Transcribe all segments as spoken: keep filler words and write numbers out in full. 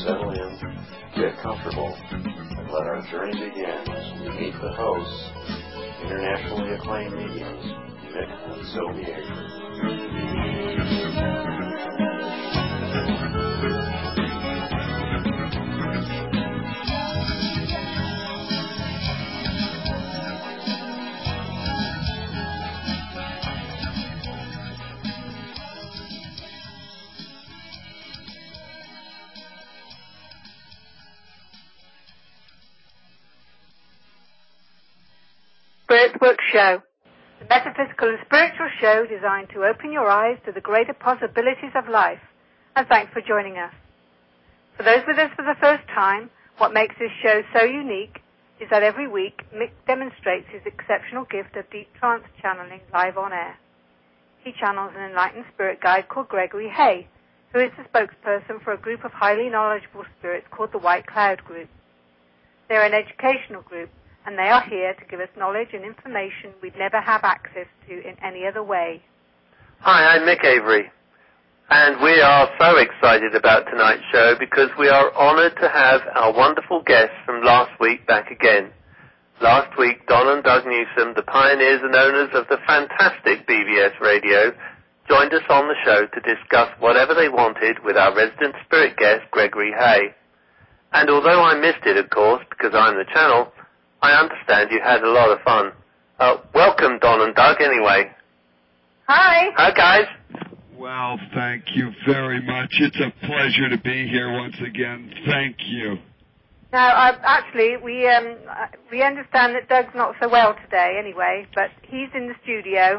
settle in, get comfortable, and let our journey begin as we meet the hosts, internationally acclaimed mediums, Mick and Sylvie Avery. Spirit Work Show, the metaphysical and spiritual show designed to open your eyes to the greater possibilities of life. And thanks for joining us. For those with us for the first time, what makes this show so unique is that every week Mick demonstrates his exceptional gift of deep trance channeling live on air. He channels an enlightened spirit guide called Gregory Hay, who is the spokesperson for a group of highly knowledgeable spirits called the White Cloud Group. They're an educational group, and they are here to give us knowledge and information we'd never have access to in any other way. Hi, I'm Mick Avery, and we are so excited about tonight's show because we are honored to have our wonderful guests from last week back again. Last week, Don and Doug Newsom, the pioneers and owners of the fantastic B B S Radio, joined us on the show to discuss whatever they wanted with our resident spirit guest, Gregory Hay. And although I missed it, of course, because I'm the channel, I understand you had a lot of fun. Uh, welcome, Don and Doug, anyway. Hi. Hi, guys. Well, thank you very much. It's a pleasure to be here once again. Thank you. Now, uh, actually, we um, uh, we understand that Doug's not so well today anyway, but he's in the studio.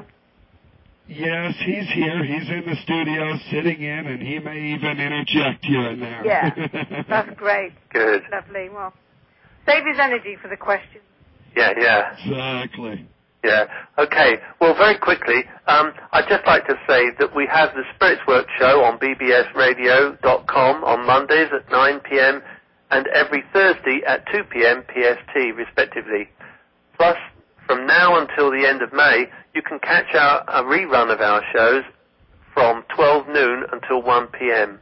Yes, he's here. He's in the studio sitting in, and he may even interject here and there. Yeah, that's great. Good. Lovely. Well, save his energy for the questions. Yeah, yeah. Exactly. Yeah. Okay. Well, very quickly, um, I'd just like to say that we have the Spirits Work show on b b s radio dot com on Mondays at nine p.m. and every Thursday at two p.m. P S T, respectively. Plus, from now until the end of May, you can catch our, a rerun of our shows from twelve noon until one p.m.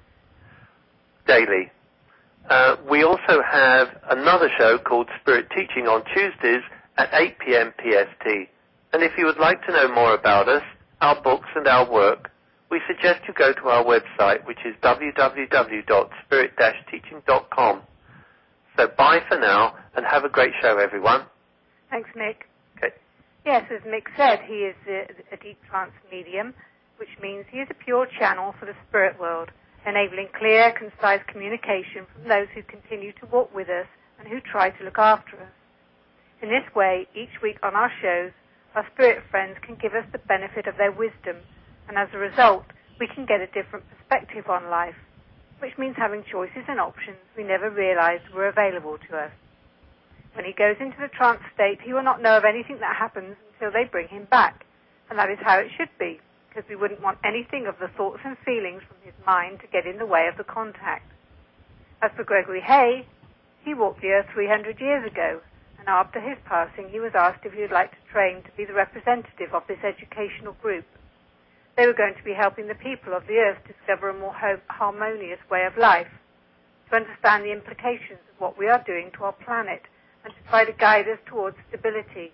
daily. Uh, we also have another show called Spirit Teaching on Tuesdays at eight p.m. P S T. And if you would like to know more about us, our books and our work, we suggest you go to our website, which is w w w dot spirit dash teaching dot com. So bye for now, and have a great show, everyone. Thanks, Mick. Okay. Yes, as Mick said, he is a, a deep trance medium, which means he is a pure channel for the spirit world, enabling clear, concise communication from those who continue to walk with us and who try to look after us. In this way, each week on our shows, our spirit friends can give us the benefit of their wisdom, and as a result, we can get a different perspective on life, which means having choices and options we never realized were available to us. When he goes into the trance state, he will not know of anything that happens until they bring him back, and that is how it should be, because we wouldn't want anything of the thoughts and feelings from his mind to get in the way of the contact. As for Gregory Hay, he walked the earth three hundred years ago, and after his passing, he was asked if he would like to train to be the representative of this educational group. They were going to be helping the people of the earth discover a more harmonious way of life, to understand the implications of what we are doing to our planet, and to try to guide us towards stability.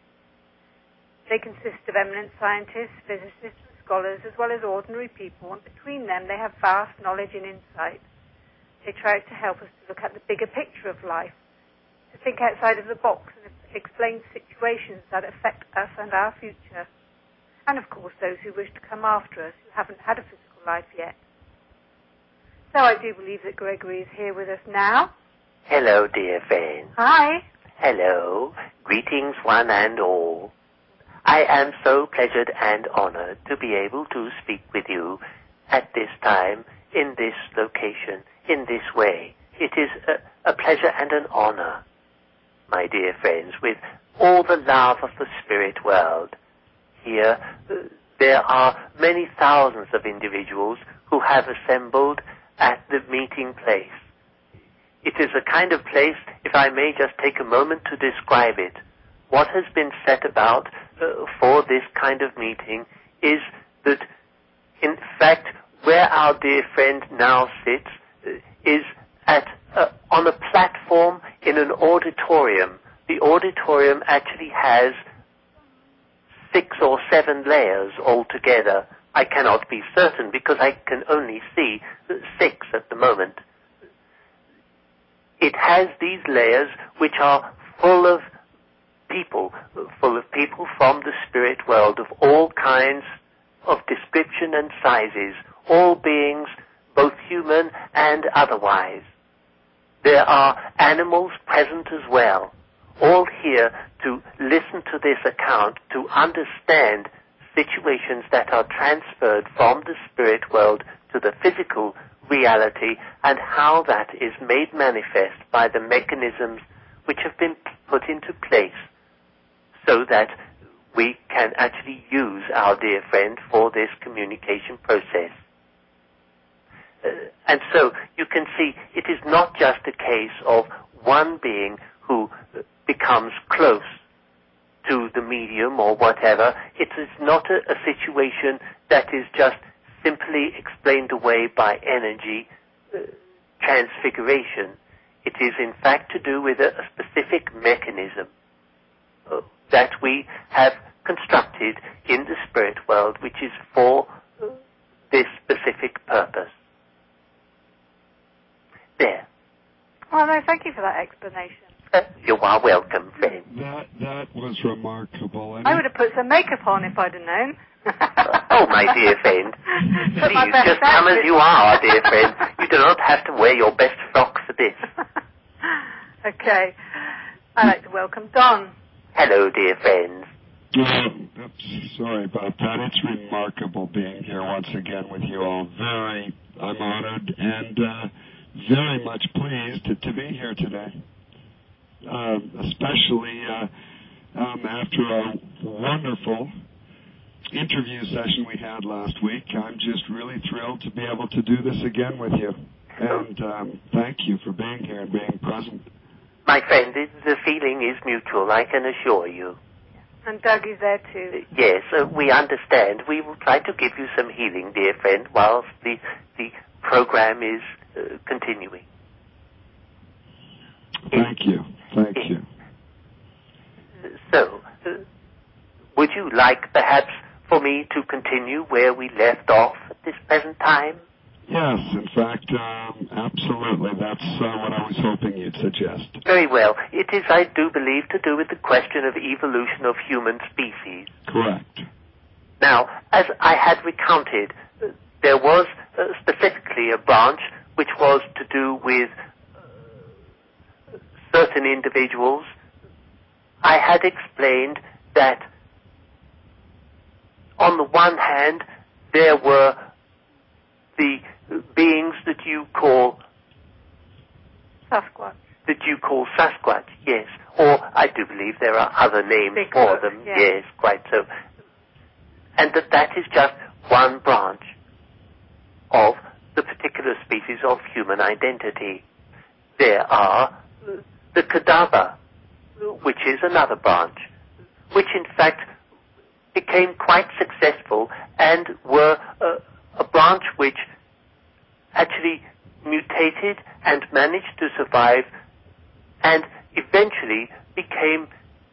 They consist of eminent scientists, physicists, and scholars, as well as ordinary people, and between them they have vast knowledge and insight. They try to help us to look at the bigger picture of life, to think outside of the box and explain situations that affect us and our future, and of course those who wish to come after us who haven't had a physical life yet. So I do believe that Gregory is here with us now. Hello, dear friends. Hi. Hello. Greetings one and all. I am so pleasured and honored to be able to speak with you at this time, in this location, in this way. It is a, a pleasure and an honor, my dear friends, with all the love of the spirit world. Here, uh, there are many thousands of individuals who have assembled at the meeting place. It is a kind of place, if I may just take a moment to describe it. What has been set about uh, for this kind of meeting is that, in fact, where our dear friend now sits uh, is at a, an auditorium, the auditorium actually has six or seven layers altogether. I cannot be certain because I can only see six at the moment. It has these layers which are full of people, full of people from the spirit world of all kinds of description and sizes, all beings, both human and otherwise. There are animals present as well, all here to listen to this account, to understand situations that are transferred from the spirit world to the physical reality and how that is made manifest by the mechanisms which have been put into place so that we can actually use our dear friend for this communication process. Uh, and so you can see it is not just a case of one being who becomes close to the medium or whatever. It is not a, a situation that is just simply explained away by energy uh, transfiguration. It is in fact to do with a, a specific mechanism uh, that we have constructed in the spirit world, which is for uh, this specific purpose. There. Oh, no, thank you for that explanation. Uh, you are welcome, friend. That that was remarkable. And I would have put some makeup on if I'd have known. Oh, my dear friend. Put my Please, best just come as outfit. you are, dear friend. You do not have to wear your best frock for this. Okay. I'd like to welcome Don. Hello, dear friends. Uh, oops, sorry about that. It's remarkable being here once again with you all. Very, I'm honored and uh, very much pleased to, to be here today. Uh, especially uh, um, after a wonderful interview session we had last week. I'm just really thrilled to be able to do this again with you. And um, thank you for being here and being present. My friend, the feeling is mutual, I can assure you. And Doug is there too. Yes, uh, we understand. We will try to give you some healing, dear friend, whilst the, the program is uh, continuing. Thank you. Thank you. So, uh, would you like perhaps for me to continue where we left off at this present time? Yes, in fact, um, absolutely. That's uh, what I was hoping you'd suggest. Very well. It is, I do believe, to do with the question of evolution of human species. Correct. Now, as I had recounted, uh, there was uh, specifically a branch which was to do with uh, certain individuals. I had explained that on the one hand, there were the beings that you call Sasquatch. that you call Sasquatch, yes. Or I do believe there are other names Bigfoot, for them, yeah. yes, quite so. And that that is just one branch of the particular species of human identity. There are the Kadaba, which is another branch, which in fact became quite successful and were uh, a branch which actually mutated and managed to survive and eventually became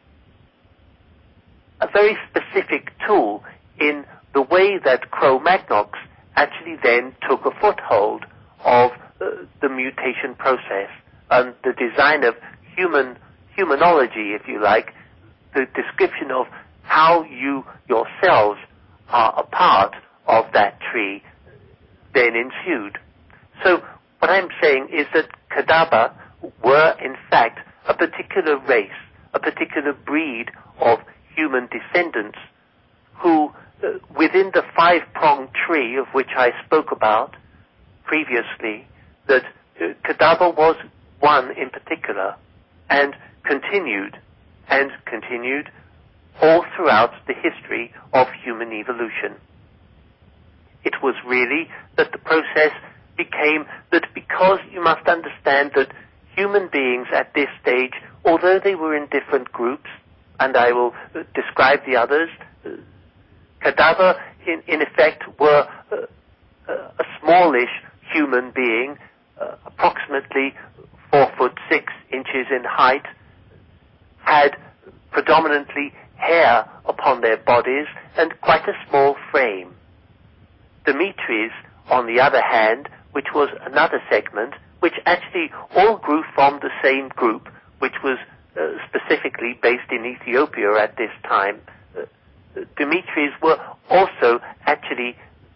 a very specific tool in the way that Cro-Magnox actually then took a foothold of uh, the mutation process and the design of human humanology, if you like, the description of how you yourselves are a part of that tree then ensued. So what I'm saying is that Kadaba were in fact a particular race, a particular breed of human descendants who uh, within the five-pronged tree of which I spoke about previously, that uh, Kadaba was one in particular and continued and continued all throughout the history of human evolution. It was really that the process became that because you must understand that human beings at this stage, although they were in different groups, and I will uh, describe the others, uh, Kadaba in, in effect were uh, uh, a smallish human being, uh, approximately four foot six inches in height, had predominantly hair upon their bodies and quite a small frame. Demetres, on the other hand, which was another segment, which actually all grew from the same group, which was uh, specifically based in Ethiopia at this time. Uh, Demetres were also actually,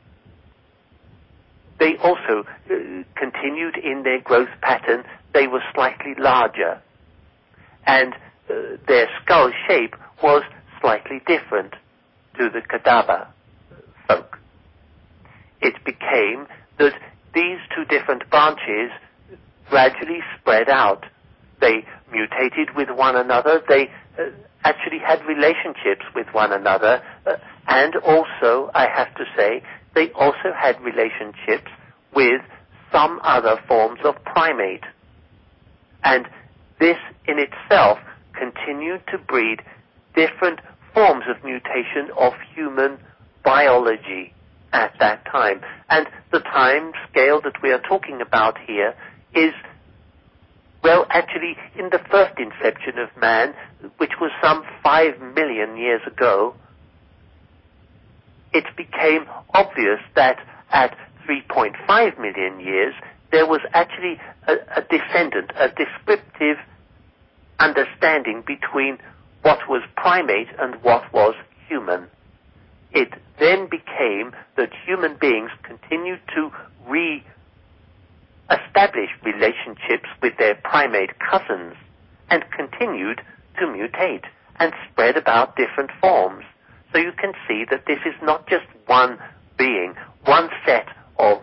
they also uh, continued in their growth pattern. They were slightly larger, and uh, their skull shape was slightly different to the Kadaba folk. It became that these two different branches gradually spread out. They mutated with one another. They uh, actually had relationships with one another. Uh, and also, I have to say, they also had relationships with some other forms of primate. And this in itself continued to breed different forms of mutation of human biology at that time. And the time scale that we are talking about here is, well, actually in the first inception of man, which was some five million years ago, it became obvious that at three point five million years, there was actually a, a descendant, a descriptive understanding between what was primate and what was human. It then became that human beings continued to re-establish relationships with their primate cousins and continued to mutate and spread about different forms. So you can see that this is not just one being, one set of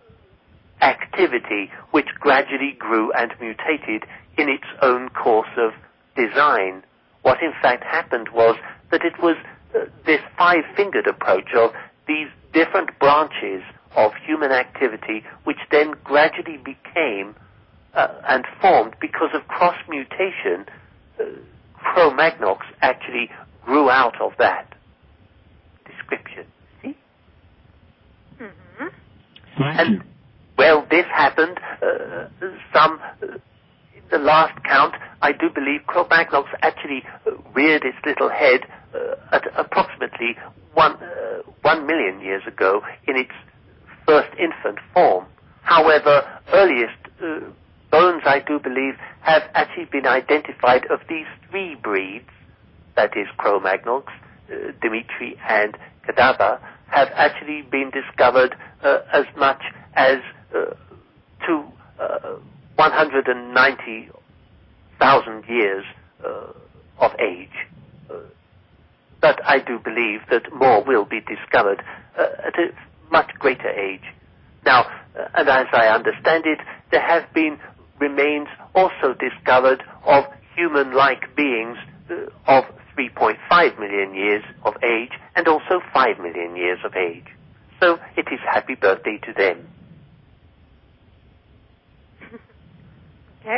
activity which gradually grew and mutated in its own course of design. What in fact happened was that it was uh, this five-fingered approach of these different branches of human activity which then gradually became uh, and formed because of cross-mutation. uh, Cro-Magnox actually grew out of that description. See? Mm-hmm. Thank and, you. Well, this happened uh, some... Uh, the last count, I do believe Cro-Magnox actually uh, reared its little head uh, at approximately one, uh, one million years ago in its first infant form. However, earliest uh, bones, I do believe, have actually been identified of these three breeds, that is Cro-Magnox, uh, Dimitri, and Kadaba, have actually been discovered uh, as much as uh, to uh, one hundred ninety thousand years uh, of age. Uh, but I do believe that more will be discovered uh, at a much greater age. Now, uh, and as I understand it, there have been remains also discovered of human-like beings uh, of three point five million years of age and also five million years of age. So it is happy birthday to them. Okay.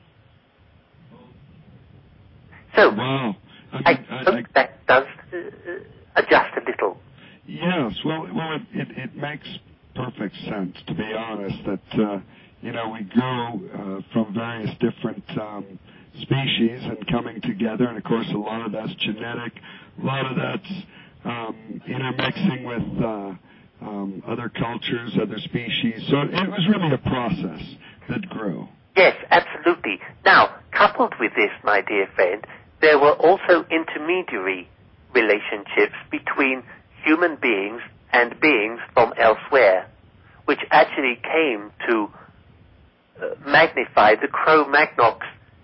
So, Wow. I, I mean, I, hope I, that does uh, adjust a little. yes. Well, well, it, it, it makes perfect sense, to be honest, that uh, you know we grow uh, from various different um, species and coming together, and of course, a lot of that's genetic, a lot of that's um, intermixing with uh, um, other cultures, other species. So it was really a process that grew. Yes, absolutely. Now, coupled with this, my dear friend, there were also intermediary relationships between human beings and beings from elsewhere, which actually came to uh, magnify the Cro-Magnox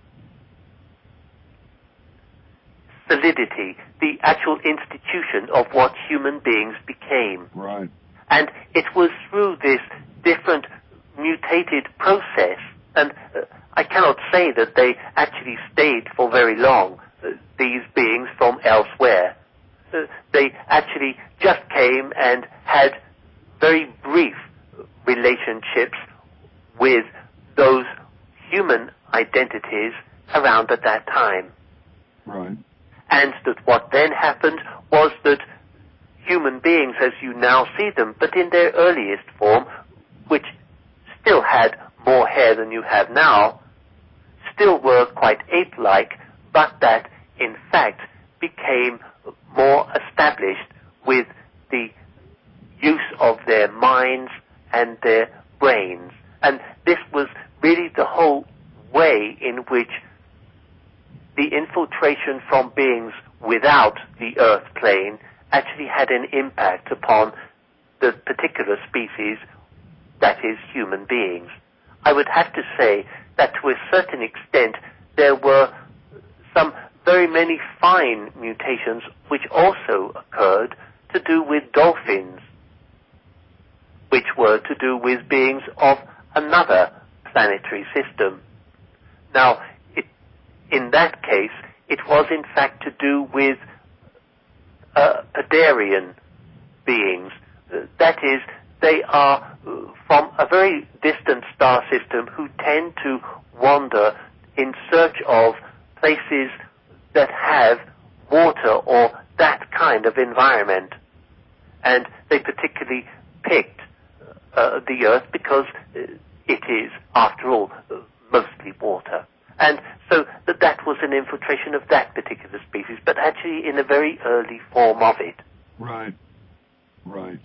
solidity, the actual institution of what human beings became. Right. And it was through this different mutated process, and uh, I cannot say that they actually stayed for very long, uh, these beings from elsewhere. Uh, they actually just came and had very brief relationships with those human identities around at that time. Right. And that what then happened was that human beings as you now see them, but in their earliest form, which still had more hair than you have now, still were quite ape-like, but that, in fact, became more established with the use of their minds and their brains. And this was really the whole way in which the infiltration from beings without the Earth plane actually had an impact upon the particular species that is human beings. I would have to say that to a certain extent there were some very many fine mutations which also occurred to do with dolphins, which were to do with beings of another planetary system. Now, it, in that case, it was in fact to do with uh, Pedarian beings. Uh, that is, they are uh, from a very distant star system who tend to wander in search of places that have water or that kind of environment. And they particularly picked uh, the Earth because uh, it is, after all, uh, mostly water. And so that, that was an infiltration of that particular species, but actually in a very early form of it. Right. Right.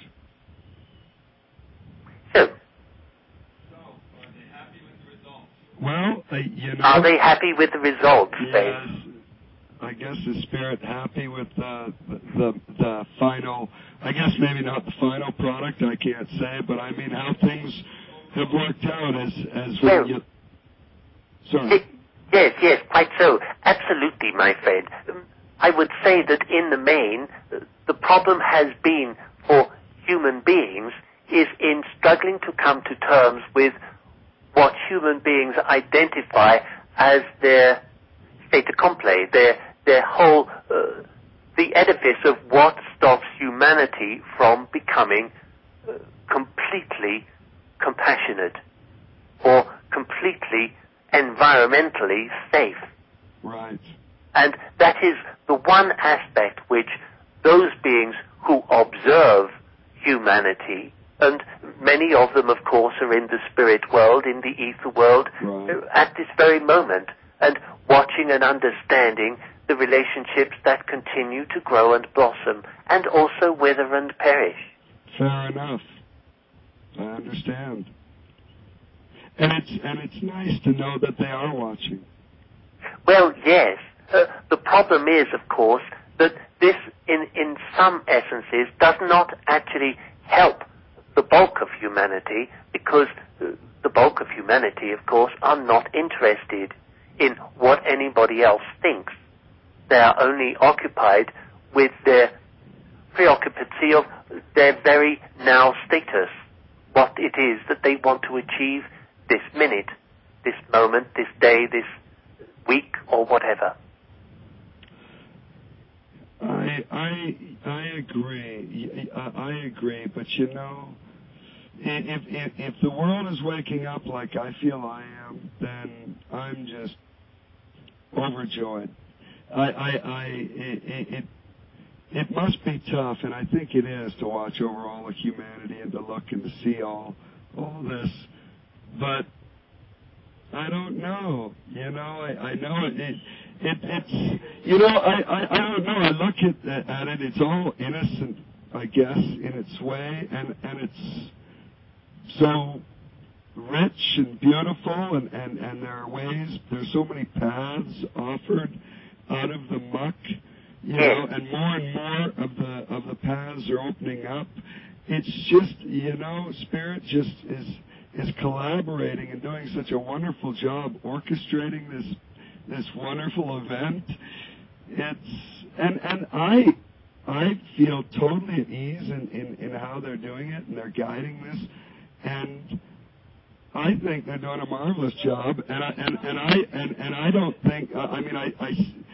So, are they happy with the results? Well, uh, you know... Are they happy with the results, yes, then? I guess the Spirit happy with uh, the, the the final, I guess maybe not the final product, I can't say, but I mean how things have worked out as, as well, when you... Sorry. It, yes, yes, quite so. Absolutely, my friend. Um, I would say that in the main, uh, the problem has been for human beings is in struggling to come to terms with what human beings identify as their fait accompli, their, their whole, uh, the edifice of what stops humanity from becoming uh, completely compassionate or completely environmentally safe. Right. And that is the one aspect which those beings who observe humanity, and many of them, of course, are in the spirit world, in the ether world, right. at this very moment, and watching and understanding the relationships that continue to grow and blossom, and also wither and perish. Fair enough. I understand. And it's and it's nice to know that they are watching. Well, yes. Uh, the problem is, of course, that this, in, in some essences, does not actually help the bulk of humanity, because uh, the bulk of humanity, of course, are not interested in what anybody else thinks. They are only occupied with their preoccupancy of their very now status, what it is that they want to achieve this minute, this moment, this day, this week, or whatever. I I I agree. I, I agree, but you know, if, if if the world is waking up like I feel I am, then I'm just overjoyed. I I, I it, it it must be tough, and I think it is, to watch over all of humanity and to look and to see all all this. But I don't know. You know, I, I know it, it, it. It's, you know, I, I, I don't know. I look at, at it, it's all innocent, I guess, in its way, and, and it's so rich and beautiful, and, and, and there are ways, there's so many paths offered out of the muck, you know, and more and more of the, of the paths are opening up. It's just, you know, Spirit just is... is collaborating and doing such a wonderful job orchestrating this this wonderful event. It's and and I I feel totally at ease in, in, in how they're doing it, and they're guiding this, and I think they're doing a marvelous job, and I and, and I and, and I don't think uh, I mean I, I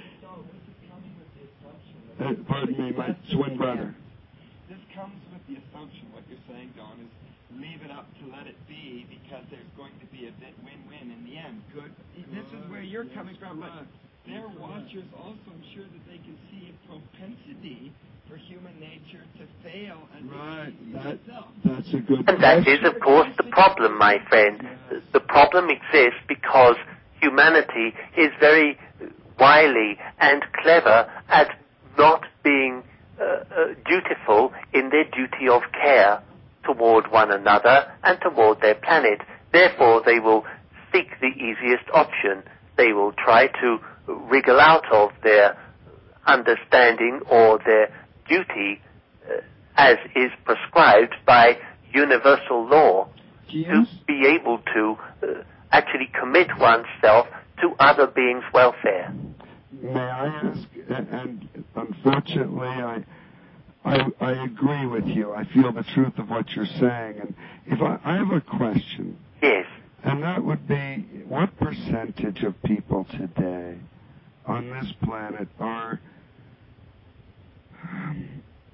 uh, pardon me, my twin brother. This comes with the assumption, what you're saying, Don, is leave it up to let it be, because there's going to be a bit win-win in the end. Good. This is where you're coming from, but their watchers also, I'm sure that they can see a propensity for human nature to fail and right. That, that's a good And that is, of course, the problem, my friend. The problem exists because humanity is very wily and clever at not being uh, uh, dutiful in their duty of care toward one another and toward their planet. Therefore, they will seek the easiest option. They will try to wriggle out of their understanding or their duty uh, as is prescribed by universal law, yes. to be able to uh, actually commit oneself to other beings' welfare. May I ask, and unfortunately I, I I agree with you. I feel the truth of what you're saying. And if I, I have a question. Yes. And that would be, what percentage of people today on this planet are, um,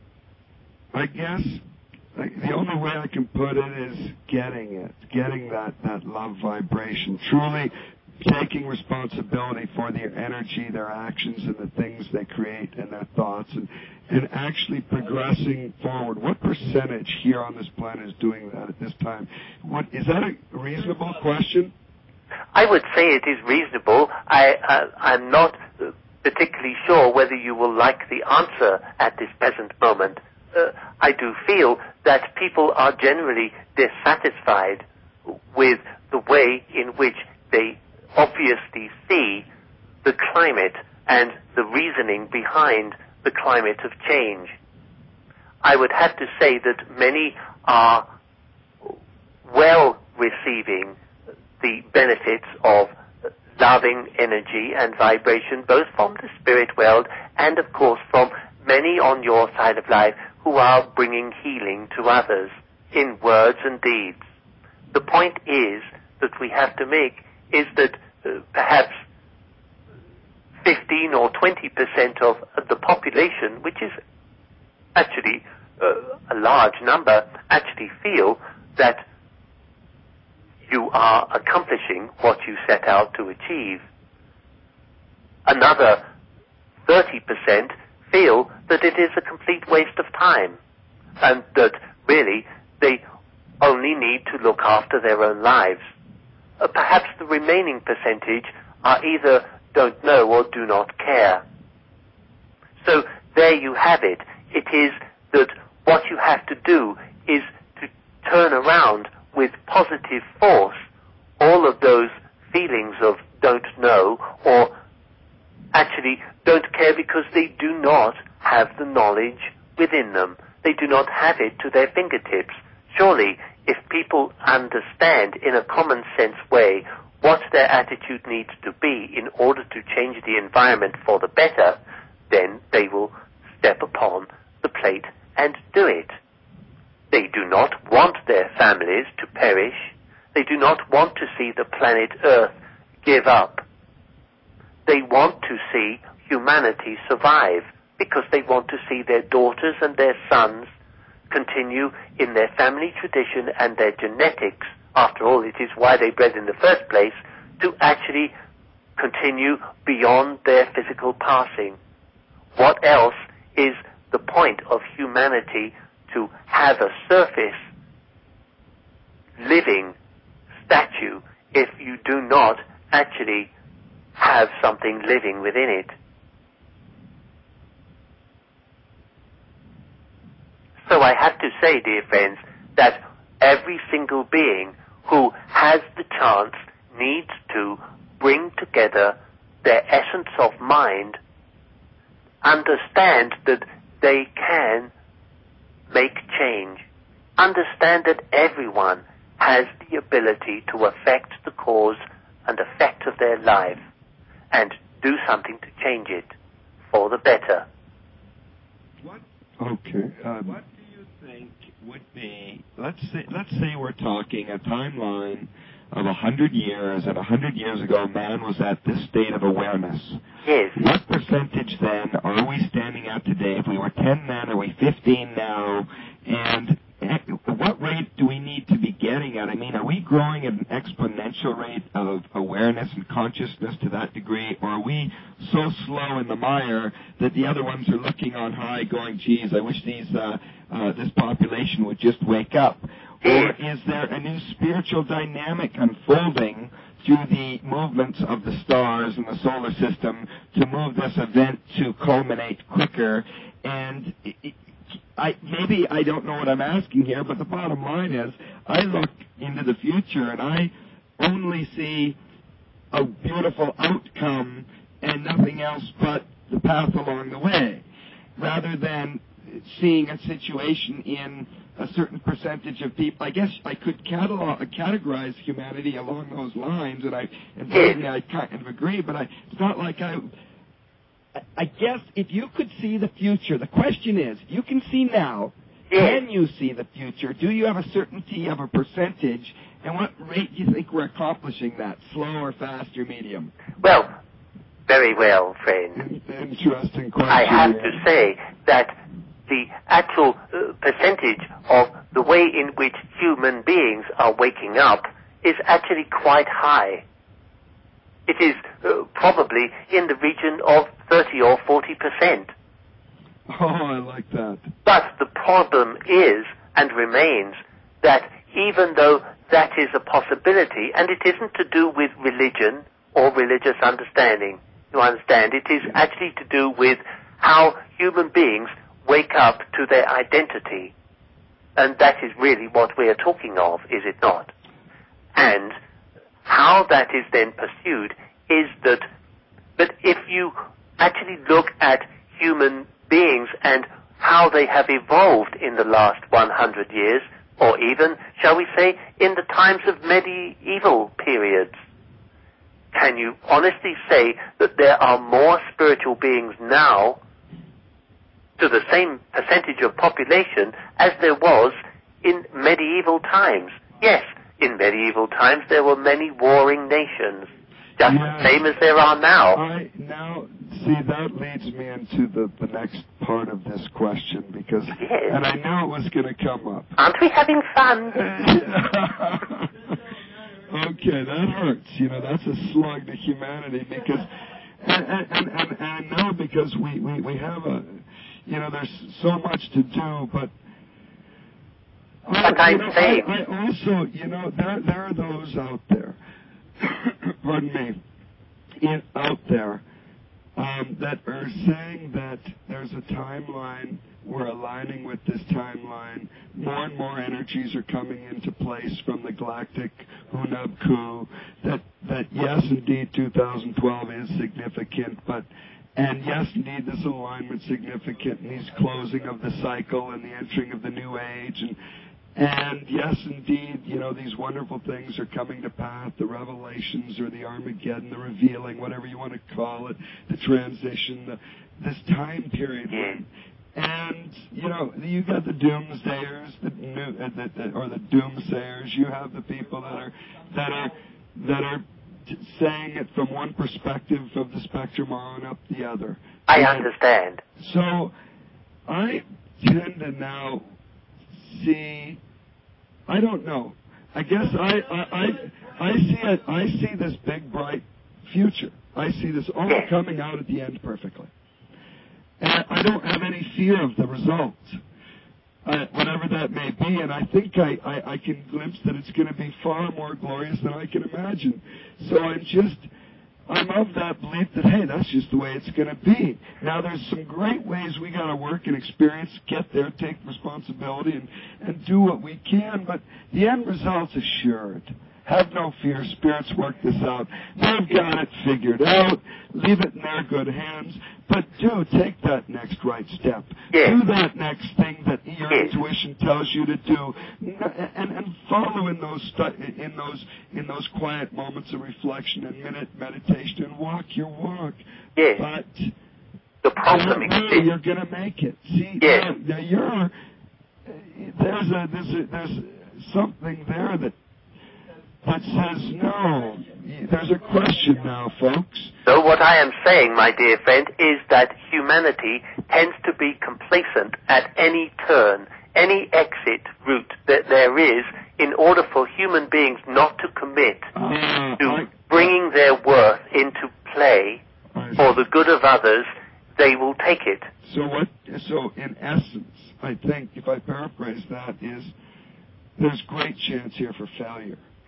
I guess, like, the only way I can put it is getting it, getting that, that love vibration, truly taking responsibility for their energy, their actions, and the things they create and their thoughts, and, and actually progressing forward. What percentage here on this planet is doing that at this time? What, is that a reasonable question? I would say it is reasonable. I, uh, I'm not particularly sure whether you will like the answer at this present moment. Uh, I do feel that people are generally dissatisfied with the way in which they obviously see the climate and the reasoning behind the climate of change. I would have to say that many are well receiving the benefits of loving energy and vibration, both from the spirit world and, of course, from many on your side of life who are bringing healing to others in words and deeds. The point is that we have to make is that uh, perhaps fifteen or twenty percent of the population, which is actually uh, a large number, actually feel that you are accomplishing what you set out to achieve. Another thirty percent feel that it is a complete waste of time and that really they only need to look after their own lives. Uh, perhaps the remaining percentage are either don't know or do not care. So there you have it. It is that what you have to do is to turn around with positive force all of those feelings of don't know or actually don't care because they do not have the knowledge within them. They do not have it to their fingertips. Surely, if people understand in a common sense way what their attitude needs to be in order to change the environment for the better, then they will step upon the plate and do it. They do not want their families to perish. They do not want to see the planet Earth give up. They want to see humanity survive because they want to see their daughters and their sons continue in their family tradition and their genetics. After all, it is why they bred in the first place, to actually continue beyond their physical passing. What else is the point of humanity to have a surface living statue if you do not actually have something living within it? So I have to say, dear friends, that every single being who has the chance needs to bring together their essence of mind, understand that they can make change, understand that everyone has the ability to affect the cause and effect of their life and do something to change it for the better. What? Okay. Um, what do you think would be? Let's say, let's say we're talking a timeline of a hundred years, and a hundred years ago, man was at this state of awareness. Yes. What percentage then are we standing at today? If we were ten then, are we fifteen now? And what rate do we need to be getting at? I mean, are we growing at an exponential rate of awareness and consciousness to that degree, or are we so slow in the mire that the other ones are looking on high going, geez, I wish these uh, uh, this population would just wake up? Or is there a new spiritual dynamic unfolding through the movements of the stars and the solar system to move this event to culminate quicker. And it, it, I, maybe I don't know what I'm asking here, but the bottom line is I look into the future and I only see a beautiful outcome and nothing else but the path along the way, rather than seeing a situation in a certain percentage of people. I guess I could catalog, categorize humanity along those lines, and I and certainly I kind of agree, but I, it's not like I... I guess if you could see the future, the question is, you can see now, can you see the future? Do you have a certainty of a percentage, and what rate do you think we're accomplishing that, slow or fast or medium? Well, very well, friend. Interesting question. I have to say that the actual uh, percentage of the way in which human beings are waking up is actually quite high. It is uh, probably in the region of thirty or forty percent. Oh, I like that. But the problem is and remains that even though that is a possibility, and it isn't to do with religion or religious understanding, you understand, it is actually to do with how human beings wake up to their identity. And that is really what we are talking of, is it not? And how that is then pursued is that, that if you actually look at human beings and how they have evolved in the last one hundred years, or even, shall we say, in the times of medieval periods, can you honestly say that there are more spiritual beings now to the same percentage of population as there was in medieval times? Yes, in medieval times there were many warring nations, just yes. the same as there are now. I now see that leads me into the, the next part of this question, because yes. and I knew it was going to come up. Aren't we having fun? Okay, that hurts. You know, that's a slug to humanity, because and and, and, and I know because we, we, we have a you know there's so much to do, but But I, I'm you know, saying I, I also you know there there are those out there. Pardon me, in, out there um, that are saying that there's a timeline, we're aligning with this timeline, more and more energies are coming into place from the galactic Hunab-Ku, that, that yes, indeed, two thousand twelve is significant, but and yes, indeed, this alignment's significant, and these closing of the cycle and the entering of the new age, and And yes, indeed, you know, these wonderful things are coming to pass, the revelations or the Armageddon, the revealing, whatever you want to call it, the transition, the, this time period. When, and, you know, you got the doomsayers, the, new, uh, the, the, or the doomsayers, you have the people that are, that are, that are t- saying it from one perspective of the spectrum on up the other. I and understand. So, I tend to now see, I don't know. I guess I, I, I, I see it. I see this big bright future. I see this all yes. coming out at the end perfectly, and I, I don't have any fear of the results, uh, whatever that may be. And I think I, I, I can glimpse that it's going to be far more glorious than I can imagine. So I'm just. I'm of that belief that, hey, that's just the way it's going to be. Now, there's some great ways we got to work and experience, get there, take responsibility, and, and do what we can, but the end result's assured. Have no fear. Spirits work this out. They've got it figured out. Leave it in their good hands. But do take that next right step. Yes. Do that next thing that your yes. intuition tells you to do, and, and follow in those in those in those quiet moments of reflection and minute meditation, and walk your walk. Yes. But the problem really, you're going to make it. See, yes. now, now you're there's a there's a, there's something there that. That says no. There's a question now, folks. So what I am saying, my dear friend, is that humanity tends to be complacent at any turn, any exit route that there is, in order for human beings not to commit uh, to I, bringing their worth into play for the good of others. They will take it. So what? So in essence, I think, if I paraphrase that, is there's great chance here for failure.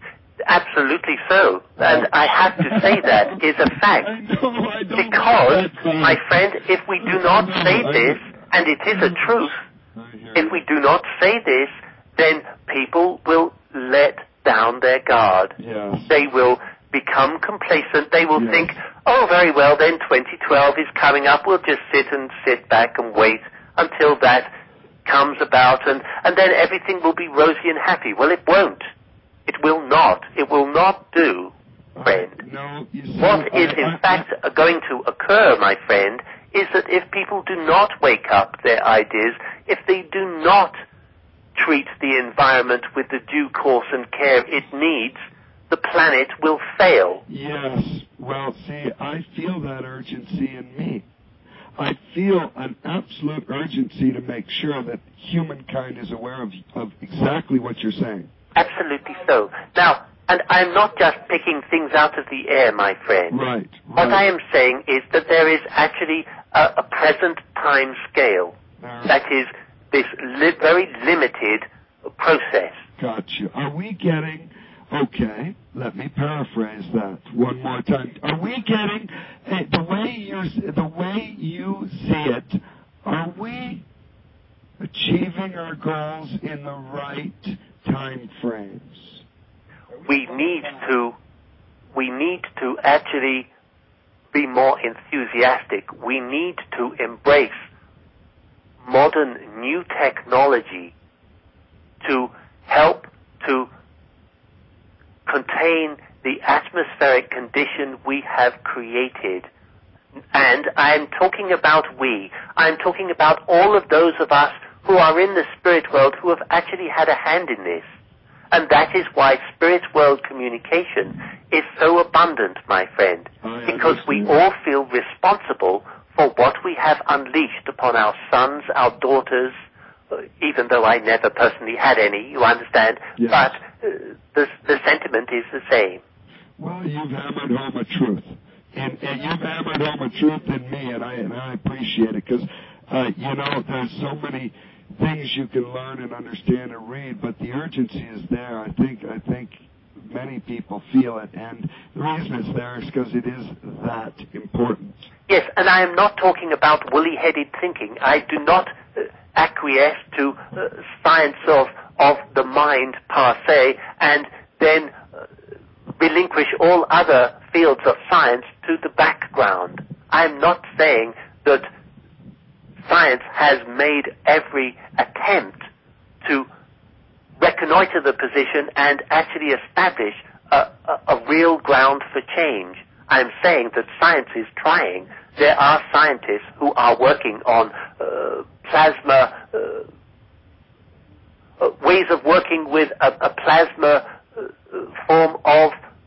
Absolutely so. And I have to say that is a fact. I know, I don't because, know my friend, if we do not say this, and it is a truth, if we do not say this, then people will let down their guard. Yes. They will become complacent. They will Yes. think, oh, very well, then twenty twelve is coming up. We'll just sit and sit back and wait until that comes about, and, and then everything will be rosy and happy. Well, it won't. It will not. It will not do, friend. Uh, no, you see, What is I, in I, fact I, going to occur, my friend, is that if people do not wake up their ideas, if they do not treat the environment with the due course and care it needs, the planet will fail. Yes. Well, see, I feel that urgency in me. I feel an absolute urgency to make sure that humankind is aware of, of exactly what you're saying. Absolutely so. Now, and I'm not just picking things out of the air, my friend. Right. What right. I am saying is that there is actually a, a present time scale. Uh, That is this li- very limited process. Gotcha. Are we getting... Okay, let me paraphrase that one more time. Are we getting uh, the way you the way you see it? Are we achieving our goals in the right time frames? We need to, we need to actually be more enthusiastic. We need to embrace modern new technology to help to contain the atmospheric condition we have created. And I'm talking about we. I'm talking about all of those of us who are in the spirit world who have actually had a hand in this. And that is why spirit world communication is so abundant, my friend, I because we understand. all feel responsible for what we have unleashed upon our sons, our daughters, uh, even though I never personally had any, you understand, Yes. but uh, the, the sentiment is the same. Well, you've hammered home a truth, and, and you've hammered home a truth in me, and I and I appreciate it because uh, you know there's so many things you can learn and understand and read, but the urgency is there. I think I think many people feel it, and the reason it's there is because it is that important. Yes, and I am not talking about woolly-headed thinking. I do not uh, acquiesce to uh, science of of the mind per se, and then uh, relinquish all other fields of science to the background. I am not saying that science has made every attempt to reconnoiter the position and actually establish a, a, a real ground for change. I'm saying that science is trying. There are scientists who are working on uh, plasma, uh, uh, ways of working with a, a plasma uh, form of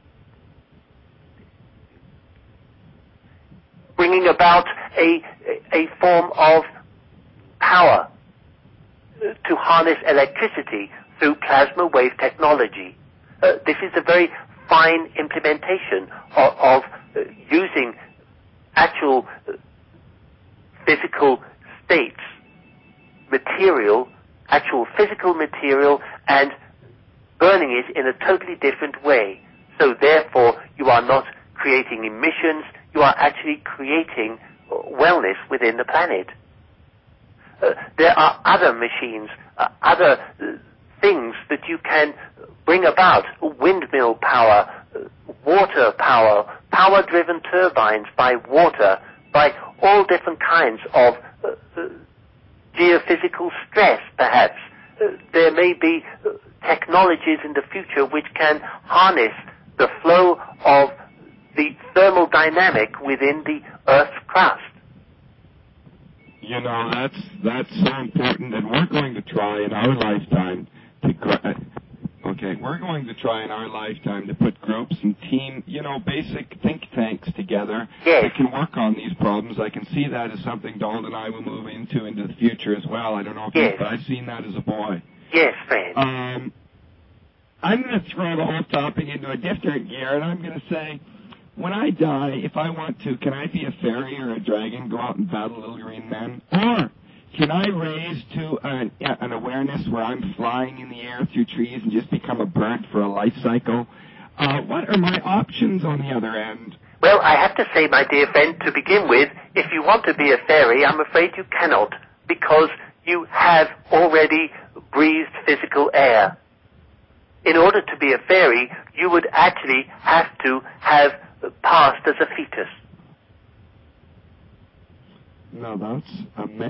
bringing about a, a form of power to harness electricity through plasma wave technology. Uh, this is a very fine implementation of, of uh, using actual uh, physical states, material, actual physical material, and burning it in a totally different way. So therefore, you are not creating emissions, you are actually creating wellness within the planet. Uh, there are other machines, uh, other uh, things that you can bring about, windmill power, uh, water power, power-driven turbines by water, by all different kinds of uh, uh, geophysical stress, perhaps. Uh, there may be uh, technologies in the future which can harness the flow of the thermal dynamic within the Earth's crust. You know, that's that's so important, and we're going to try in our lifetime to. Okay, we're going to try in our lifetime to put groups and team, you know, basic think tanks together yes. that can work on these problems. I can see that as something Donald and I will move into into the future as well. I don't know if yes. you, but I've seen that as a boy. Yes, friend. Um, I'm going to throw the whole topic into a different gear, and I'm going to say, when I die, if I want to, can I be a fairy or a dragon, go out and battle little green men? Or can I raise to an, an awareness where I'm flying in the air through trees and just become a bird for a life cycle? Uh, what are my options on the other end? Well, I have to say, my dear friend, to begin with, if you want to be a fairy, I'm afraid you cannot, because you have already breathed physical air. In order to be a fairy, you would actually have to have passed as a fetus. No, that's a me-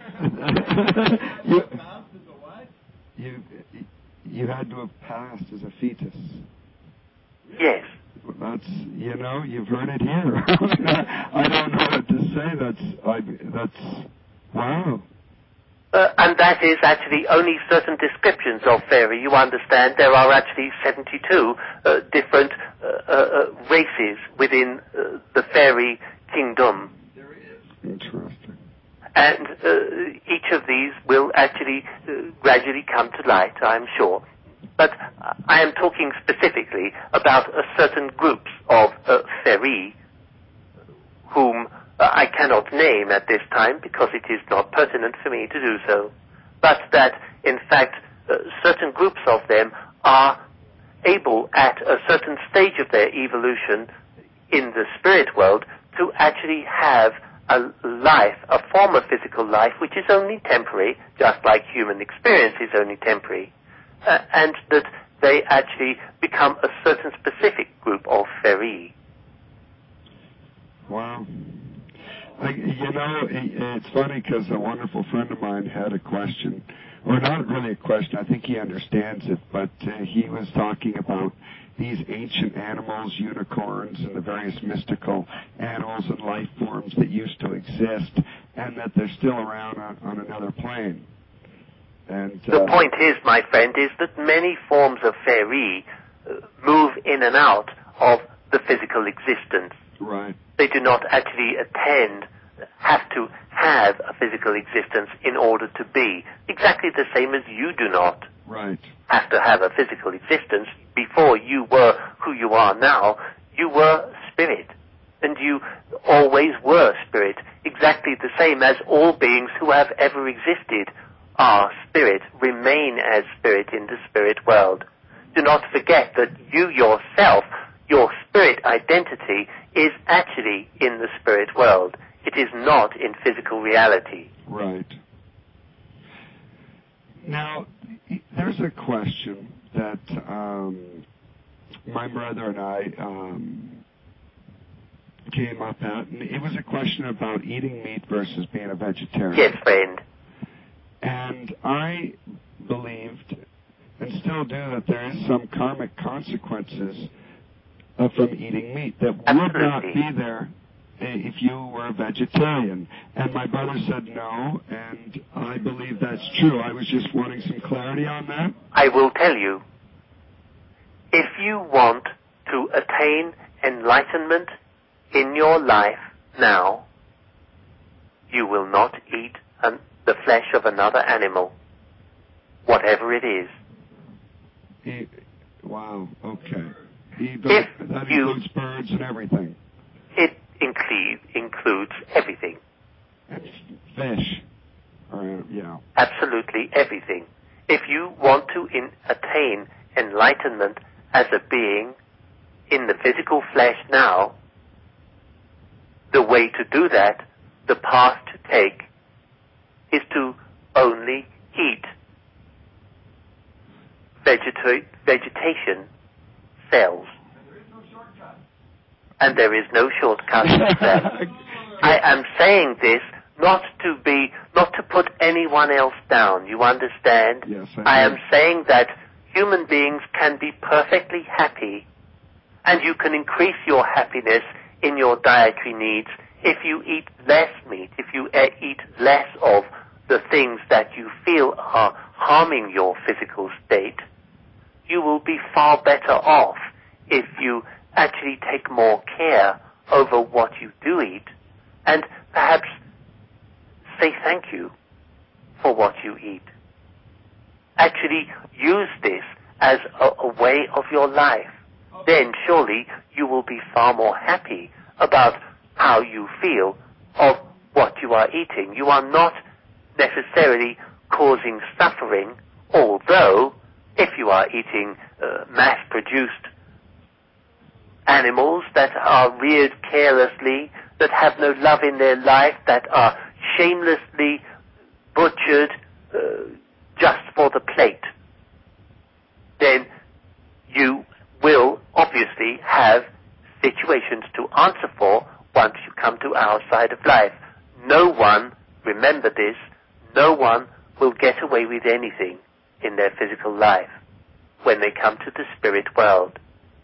you, you, you had to have passed as a fetus. Yes. Well, that's, you know, you've heard it here. I don't know what to say. That's, I, that's, wow. Uh, and that is actually only certain descriptions of fairy. You understand there are actually seventy-two uh, different uh, uh, races within uh, the fairy kingdom. Interesting. And uh, each of these will actually uh, gradually come to light, I'm sure. But I am talking specifically about uh, certain groups of uh, fairy whom uh, I cannot name at this time because it is not pertinent for me to do so. But that, in fact, uh, certain groups of them are able at a certain stage of their evolution in the spirit world to actually have a life, a form of physical life, which is only temporary, just like human experience is only temporary, uh, and that they actually become a certain specific group of fairy. Wow. I, you know, it, it's funny because a wonderful friend of mine had a question, or not really a question, I think he understands it, but uh, he was talking about these ancient animals, unicorns, and the various mystical animals and life forms that used to exist, and that they're still around on, on another plane. And uh, the point is, my friend, is that many forms of fairy uh, move in and out of the physical existence. Right. They do not actually attend, have to have a physical existence in order to be. Exactly the same as you do not right. have to have a physical existence. Before you were who you are now, you were spirit. And you always were spirit. Exactly the same as all beings who have ever existed are spirit, remain as spirit in the spirit world. Do not forget that you yourself, your spirit identity, is actually in the spirit world. It is not in physical reality. Right. Now, there's a question that um, my brother and I um, came up at, and it was a question about eating meat versus being a vegetarian. Yes, friend. And I believed, and still do, that there is some karmic consequences uh, from eating meat that Absolutely. would not be there if you were a vegetarian. And my brother said no, and I believe that's true. I was just wanting some clarity on that. I will tell you, if you want to attain enlightenment in your life now, you will not eat an, the flesh of another animal, whatever it is. He, wow, okay. He, If that you, includes birds and everything. It include, includes everything. And fish. Or, yeah. Absolutely everything. If you want to in, attain enlightenment as a being in the physical flesh now, the way to do that, the path to take, is to only eat vegeta- vegetation cells. And there is no shortcut to that. I am saying this not to be, not to put anyone else down, you understand? Yes, I, I am saying that human beings can be perfectly happy, and you can increase your happiness in your dietary needs if you eat less meat, if you eat less of the things that you feel are harming your physical state. You will be far better off if you actually take more care over what you do eat, and perhaps say thank you for what you eat. Actually use this as a, a way of your life. Then surely you will be far more happy about how you feel of what you are eating. You are not necessarily causing suffering, although if you are eating uh, mass-produced animals that are reared carelessly, that have no love in their life, that are shamelessly butchered uh, just for the plate, then you will obviously have situations to answer for once you come to our side of life. No one, remember this, no one will get away with anything in their physical life when they come to the spirit world.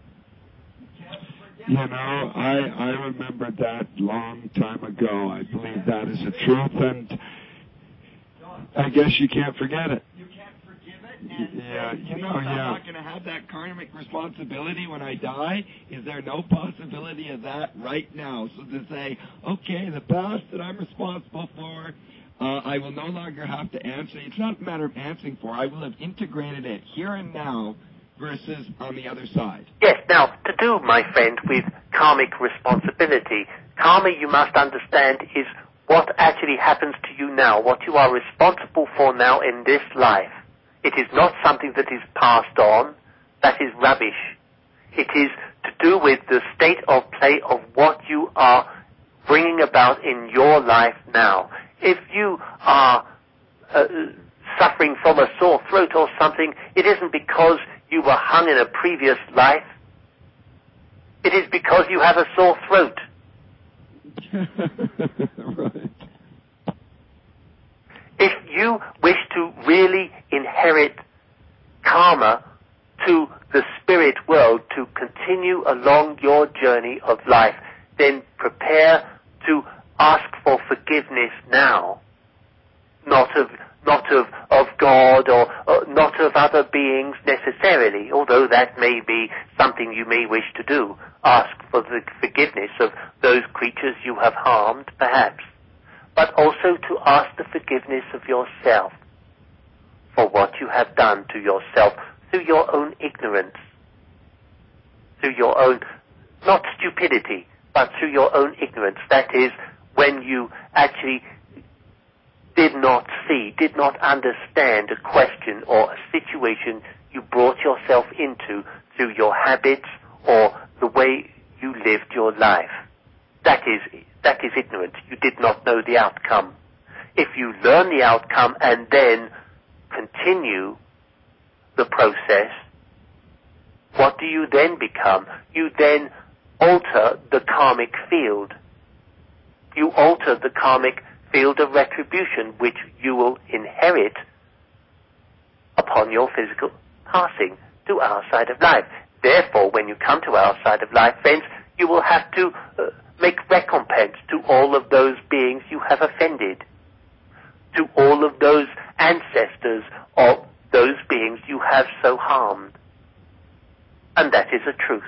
You know, I, I remember that long time ago. I believe that is the truth, and I guess you can't forget it. You can't forgive it, and Yeah, then you know, I'm yeah. not going to have that karmic responsibility when I die. Is there no possibility of that right now? So to say, okay, the past that I'm responsible for, uh, I will no longer have to answer. It's not a matter of answering for. I will have integrated it here and now versus on the other side. Yes, now, to do, my friend, with karmic responsibility, karma, you must understand, is what actually happens to you now, what you are responsible for now in this life. It is not something that is passed on. That is rubbish. It is to do with the state of play of what you are bringing about in your life now. If you are uh, suffering from a sore throat or something, it isn't because you were hung in a previous life. It is because you have a sore throat. Right. If you wish to really inherit karma to the spirit world to continue along your journey of life, then prepare to ask for forgiveness now. Not of not of, of God or, or not of other beings necessarily, although that may be something you may wish to do. Ask for the forgiveness of those creatures you have harmed, perhaps. But also to ask the forgiveness of yourself for what you have done to yourself through your own ignorance, through your own, not stupidity, but through your own ignorance. That is, when you actually did not see, did not understand a question or a situation you brought yourself into through your habits or the way you lived your life. That is, that is ignorance. You did not know the outcome. If you learn the outcome and then continue the process, what do you then become? You then alter the karmic field. You alter the karmic field of retribution, which you will inherit upon your physical passing to our side of life. Therefore, when you come to our side of life, friends, you will have to uh, make recompense to all of those beings you have offended, to all of those ancestors of those beings you have so harmed. And that is a truth.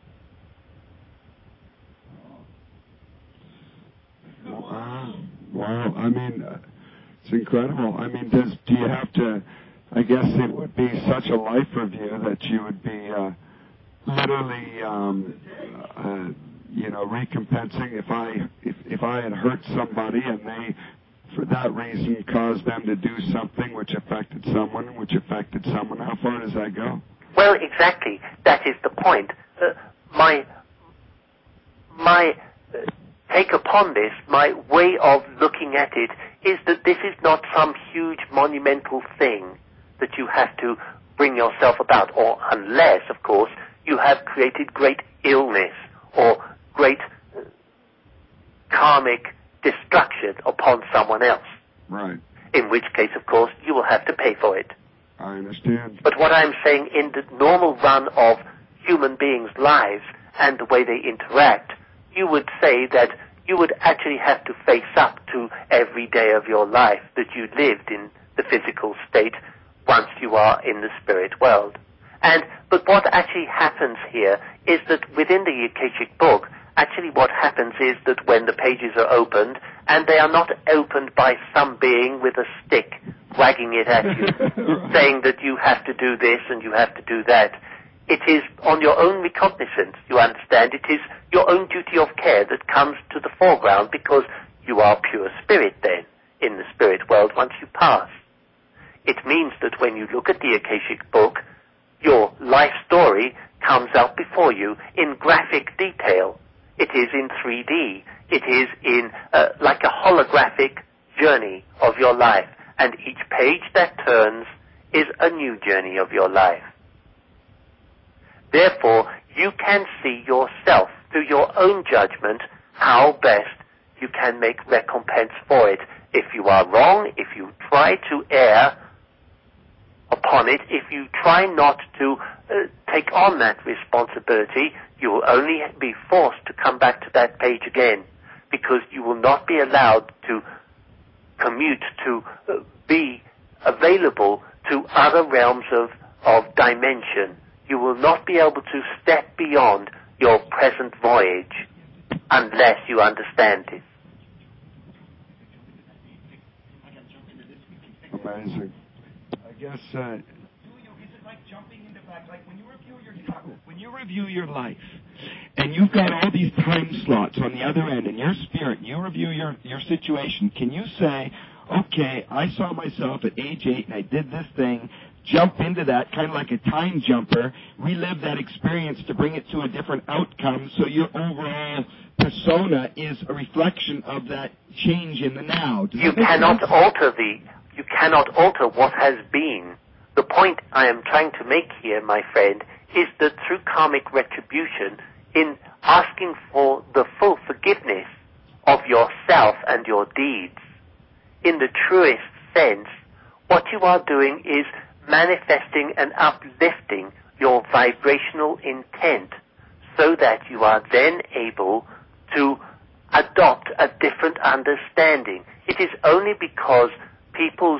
Wow. Wow. I mean, uh, it's incredible. I mean, does do you have to, I guess it would be such a life review that you would be uh, literally, um, uh, you know, recompensing if I, if, if I had hurt somebody and they, for that reason, caused them to do something which affected someone, which affected someone. How far does that go? Well, exactly. That is the point. Uh, my, my uh, take upon this, my way of looking at it, is that this is not some huge monumental thing that you have to bring yourself about, or unless, of course, you have created great illness or great uh, karmic destruction upon someone else. Right. In which case, of course, you will have to pay for it. I understand. But what I'm saying, in the normal run of human beings' lives and the way they interact, you would say that you would actually have to face up to every day of your life that you lived in the physical state once you are in the spirit world. And but what actually happens here is that within the Akashic book, actually what happens is that when the pages are opened, and they are not opened by some being with a stick wagging it at you, Right. saying that you have to do this and you have to do that. It is on your own recognizance, you understand. It is your own duty of care that comes to the foreground, because you are pure spirit then, in the spirit world once you pass. It means that when you look at the Akashic book, your life story comes out before you in graphic detail. It is in three D. It is in uh, like a holographic journey of your life. And each page that turns is a new journey of your life. Therefore, you can see yourself through your own judgment how best you can make recompense for it. If you are wrong, if you try to err upon it, if you try not to uh, take on that responsibility, you will only be forced to come back to that page again, because you will not be allowed to commute, to uh, be available to other realms of, of dimension. You will not be able to step beyond your present voyage unless you understand it. Amazing. I guess uh, It's like jumping into back. Like when you review your when you review your life, and you've got all these time slots on the other end, and your spirit, you review your your situation. Can you say, okay, I saw myself at age eight, and I did this thing. Jump into that, kind of like a time jumper, relive that experience to bring it to a different outcome, so your overall persona is a reflection of that change in the now. Does You cannot sense? alter the, you cannot alter what has been. The point I am trying to make here, my friend, is that through karmic retribution, in asking for the full forgiveness of yourself and your deeds, in the truest sense, what you are doing is manifesting and uplifting your vibrational intent, so that you are then able to adopt a different understanding. It is only because people's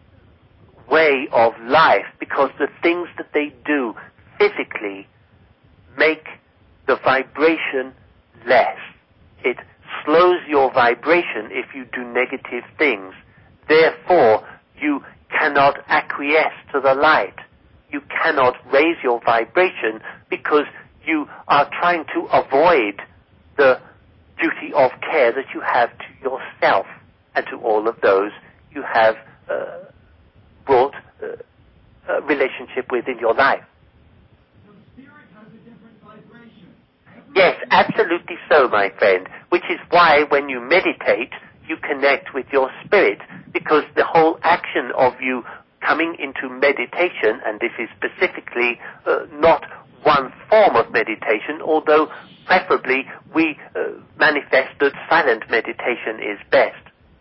way of life, because the things that they do physically make the vibration less. It slows your vibration if you do negative things. Therefore, you cannot acquiesce to the light. You cannot raise your vibration because you are trying to avoid the duty of care that you have to yourself and to all of those you have uh, brought uh, a relationship with in your life. So spirit has a different vibration. Every Yes, absolutely so, my friend, which is why when you meditate, you connect with your spirit, because the whole action of you coming into meditation, and this is specifically uh, not one form of meditation, although preferably we uh, manifest that silent meditation is best.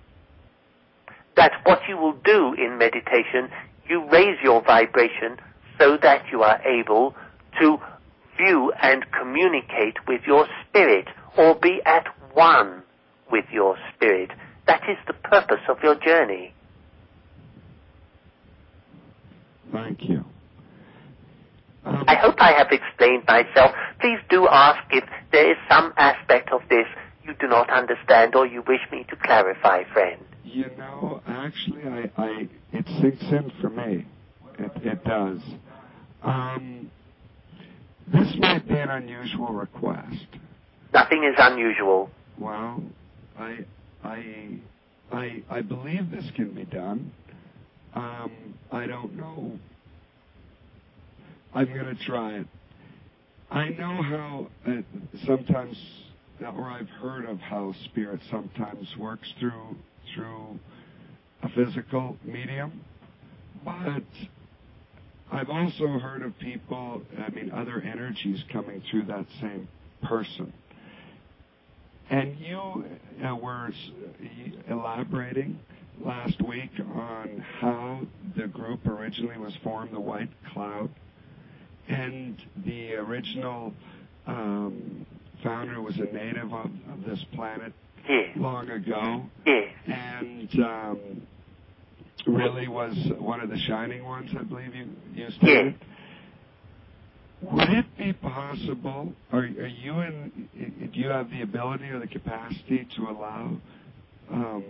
That what you will do in meditation, you raise your vibration so that you are able to view and communicate with your spirit, or be at one with your spirit. That is the purpose of your journey. Thank you. Um, I hope I have explained myself. Please do ask if there is some aspect of this you do not understand or you wish me to clarify, friend. You know, actually, I, I it sinks in for me. It, it does. Um, this might be an unusual request. Nothing is unusual. Well, I, I, I, I believe this can be done. Um, I don't know. I'm going to try it. I know how uh, sometimes, or I've heard of how spirit sometimes works through through a physical medium, but I've also heard of people, I mean, other energies coming through that same person. And you uh, were elaborating last week on how the group originally was formed, the White Cloud, and the original um, founder was a native of, of this planet Yes. long ago, Yes. and um, really was one of the shining ones, I believe you, you stated. Yes. Would it be possible, or are you in, do you have the ability or the capacity to allow um,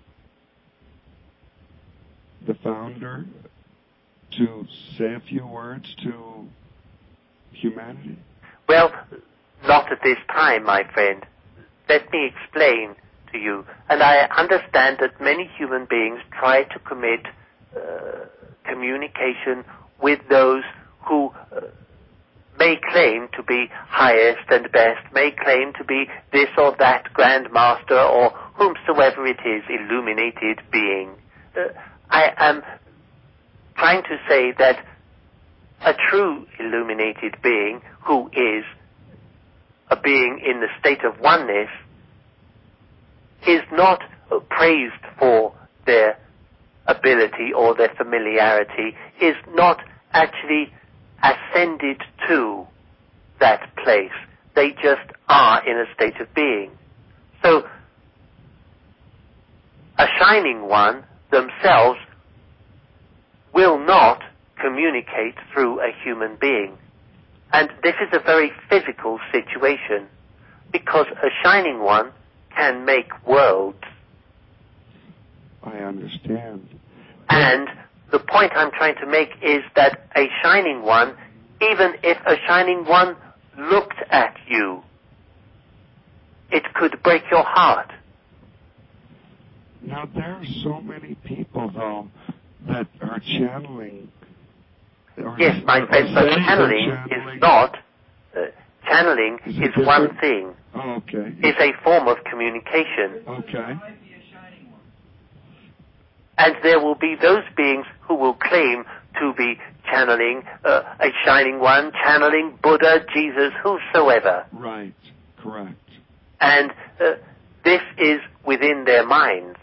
the founder to say a few words to humanity? Well, not at this time, my friend. Let me explain to you. And I understand that many human beings try to commit uh, communication with those who uh, may claim to be highest and best, may claim to be this or that Grand Master or whomsoever it is, illuminated being. Uh, I am trying to say that a true illuminated being who is a being in the state of oneness is not praised for their ability or their familiarity, is not actually ascended to that place. They just are in a state of being. So, a shining one themselves will not communicate through a human being. And this is a very physical situation, because a shining one can make worlds. I understand. And the point I'm trying to make is that a shining one, even if a shining one looked at you, it could break your heart. Now, there are so many people, though, that are channeling. Or, yes, my or, friend, but channeling, channeling is not, uh, channeling is, is one thing. Oh, okay. It's a form of communication. Okay. And there will be those beings who will claim to be channeling uh, a shining one, channeling Buddha, Jesus, whosoever. Right, correct. And uh, this is within their minds.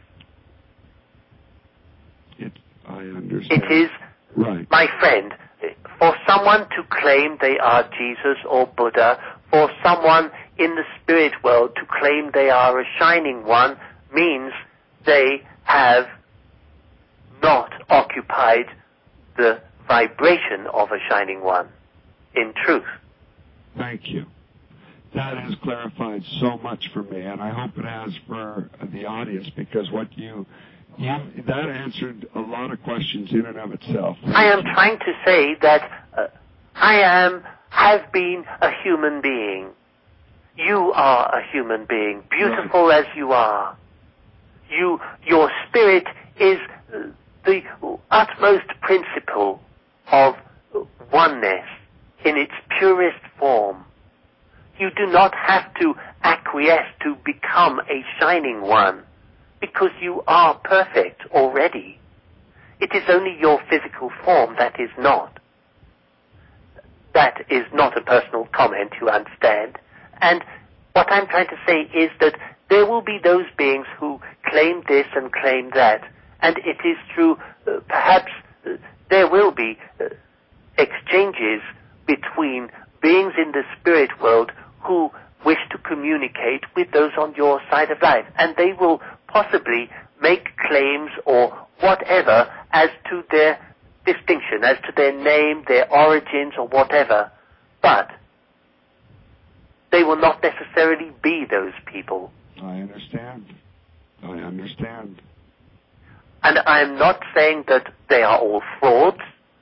It, I understand. It is, right. My friend, for someone to claim they are Jesus or Buddha, for someone in the spirit world to claim they are a shining one, means they have not occupied the vibration of a shining one, in truth. Thank you. That has clarified so much for me, and I hope it has for the audience, because what you, you that answered a lot of questions in and of itself. Thank I am you. trying to say that uh, I am, have been a human being. You are a human being, beautiful right. as you are. You, your spirit is uh, the utmost principle of oneness in its purest form. You do not have to acquiesce to become a shining one, because you are perfect already. It is only your physical form that is not. That is not a personal comment, you understand. And what I'm trying to say is that there will be those beings who claim this and claim that. And it is true, uh, perhaps uh, there will be uh, exchanges between beings in the spirit world who wish to communicate with those on your side of life. And they will possibly make claims or whatever as to their distinction, as to their name, their origins, or whatever. But they will not necessarily be those people. I understand. I understand. And I am not saying that they are all frauds,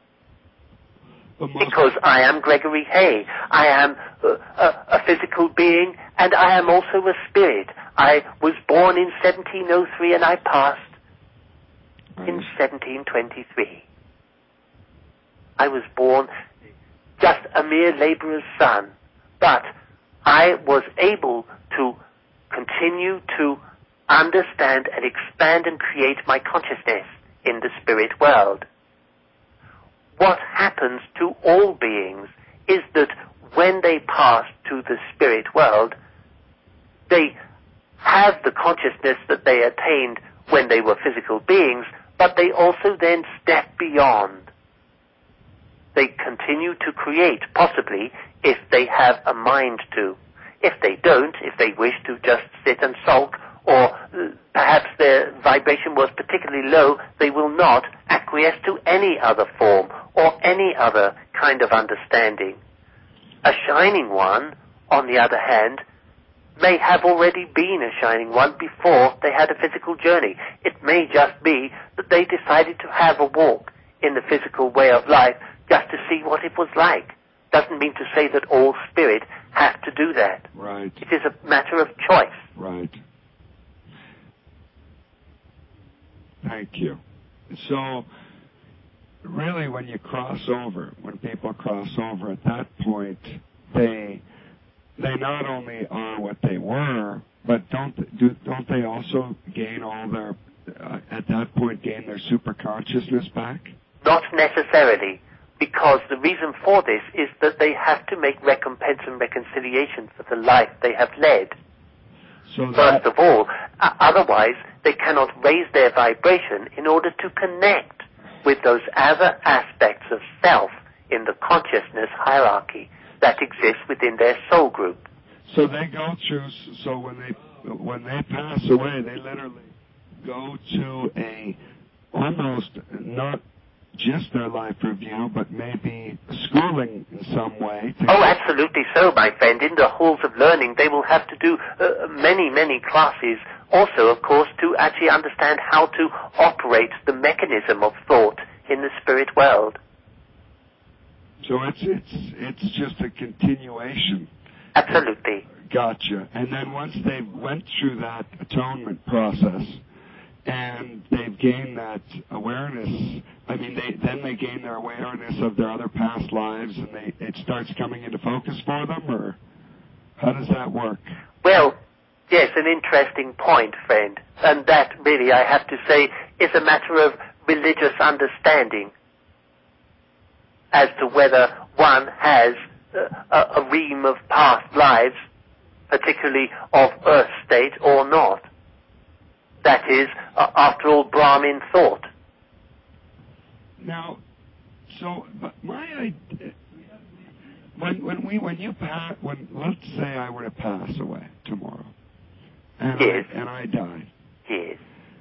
because I am Gregory Hay. I am a, a, a physical being, and I am also a spirit. I was born in seventeen oh three, and I passed in seventeen twenty-three. I was born just a mere laborer's son, but I was able to continue to understand and expand and create my consciousness in the spirit world. What happens to all beings is that when they pass to the spirit world, they have the consciousness that they attained when they were physical beings, but they also then step beyond. They continue to create, possibly, if they have a mind to. If they don't, if they wish to just sit and sulk, or uh, perhaps their vibration was particularly low, they will not acquiesce to any other form or any other kind of understanding. A shining one, on the other hand, may have already been a shining one before they had a physical journey. It may just be that they decided to have a walk in the physical way of life just to see what it was like. Doesn't mean to say that all spirit have to do that. Right. It is a matter of choice. Right. Thank you. So, really, really, when you cross over, when people cross over, at that point, they they not only are what they were, but don't do don't they also gain all their uh, at that point gain their super consciousness back? Not necessarily, because the reason for this is that they have to make recompense and reconciliation for the life they have led. So First of all, uh, otherwise they cannot raise their vibration in order to connect with those other aspects of self in the consciousness hierarchy that exists within their soul group. So they go through. So when they when they pass away, they literally go to a almost not just their life review, but maybe schooling in some way. Oh, absolutely so, my friend. In the halls of learning, they will have to do uh, many, many classes. Also, of course, to actually understand how to operate the mechanism of thought in the spirit world. So it's it's it's just a continuation. Absolutely. Gotcha. And then once they went through that atonement process, and they've gained that awareness, I mean, they, then they gain their awareness of their other past lives, and they, it starts coming into focus for them, or how does that work? Well, yes, an interesting point, friend. And that, really, I have to say, is a matter of religious understanding as to whether one has a, a ream of past lives, particularly of earth state, or not. That is, uh, after all, Brahmin thought. Now, so but my idea, when when we when you pass, when let's say I were to pass away tomorrow, and yes. I, and I die. Yes.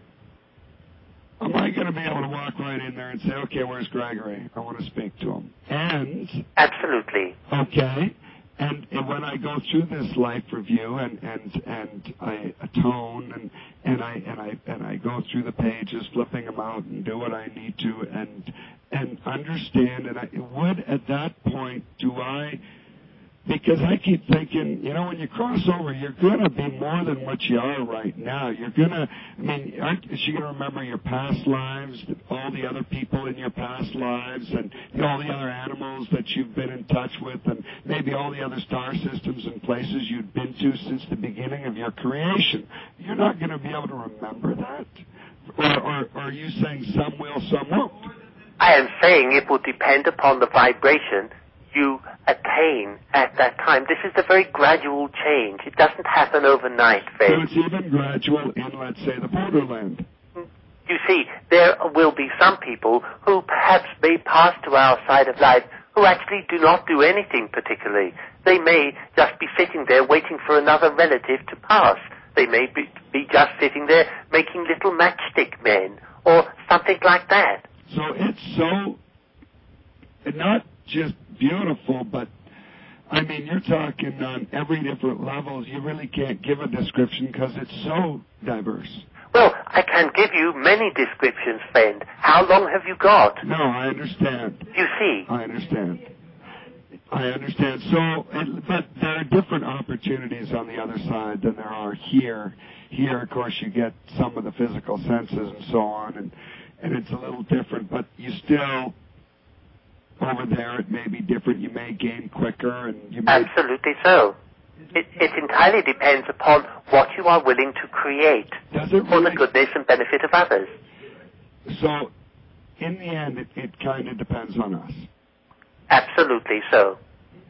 Am I going to be able to walk right in there and say, okay, where's Gregory? I want to speak to him. And absolutely. Okay. And, and when I go through this life review and, and, and I atone and, and I and I and I go through the pages, flipping them out and do what I need to and and understand, and I would at that point do I, because I keep thinking, you know, when you cross over, you're going to be more than what you are right now. You're going to, I mean, aren't is you going to remember your past lives, all the other people in your past lives, and you know, all the other animals that you've been in touch with, and maybe all the other star systems and places you've been to since the beginning of your creation. You're not going to be able to remember that? Or, or, or are you saying some will, some won't? I am saying it will depend upon the vibration you attain at that time. This is a very gradual change. It doesn't happen overnight, Fred. So it's even gradual in, let's say, the borderland. You see, there will be some people who perhaps may pass to our side of life who actually do not do anything particularly. They may just be sitting there waiting for another relative to pass. They may be, be just sitting there making little matchstick men or something like that. So it's so not just beautiful, but I mean, you're talking on every different levels. You really can't give a description because it's so diverse. Well, I can give you many descriptions, friend. How long have you got? No, I understand. You see. I understand. I understand. So, but there are different opportunities on the other side than there are here. Here, of course, you get some of the physical senses and so on, and, and it's a little different, but you still... Over there, it may be different. You may gain quicker, and you may... Absolutely so. It, it entirely depends upon what you are willing to create Does it for really... the goodness and benefit of others. So, in the end, it, it kind of depends on us. Absolutely so.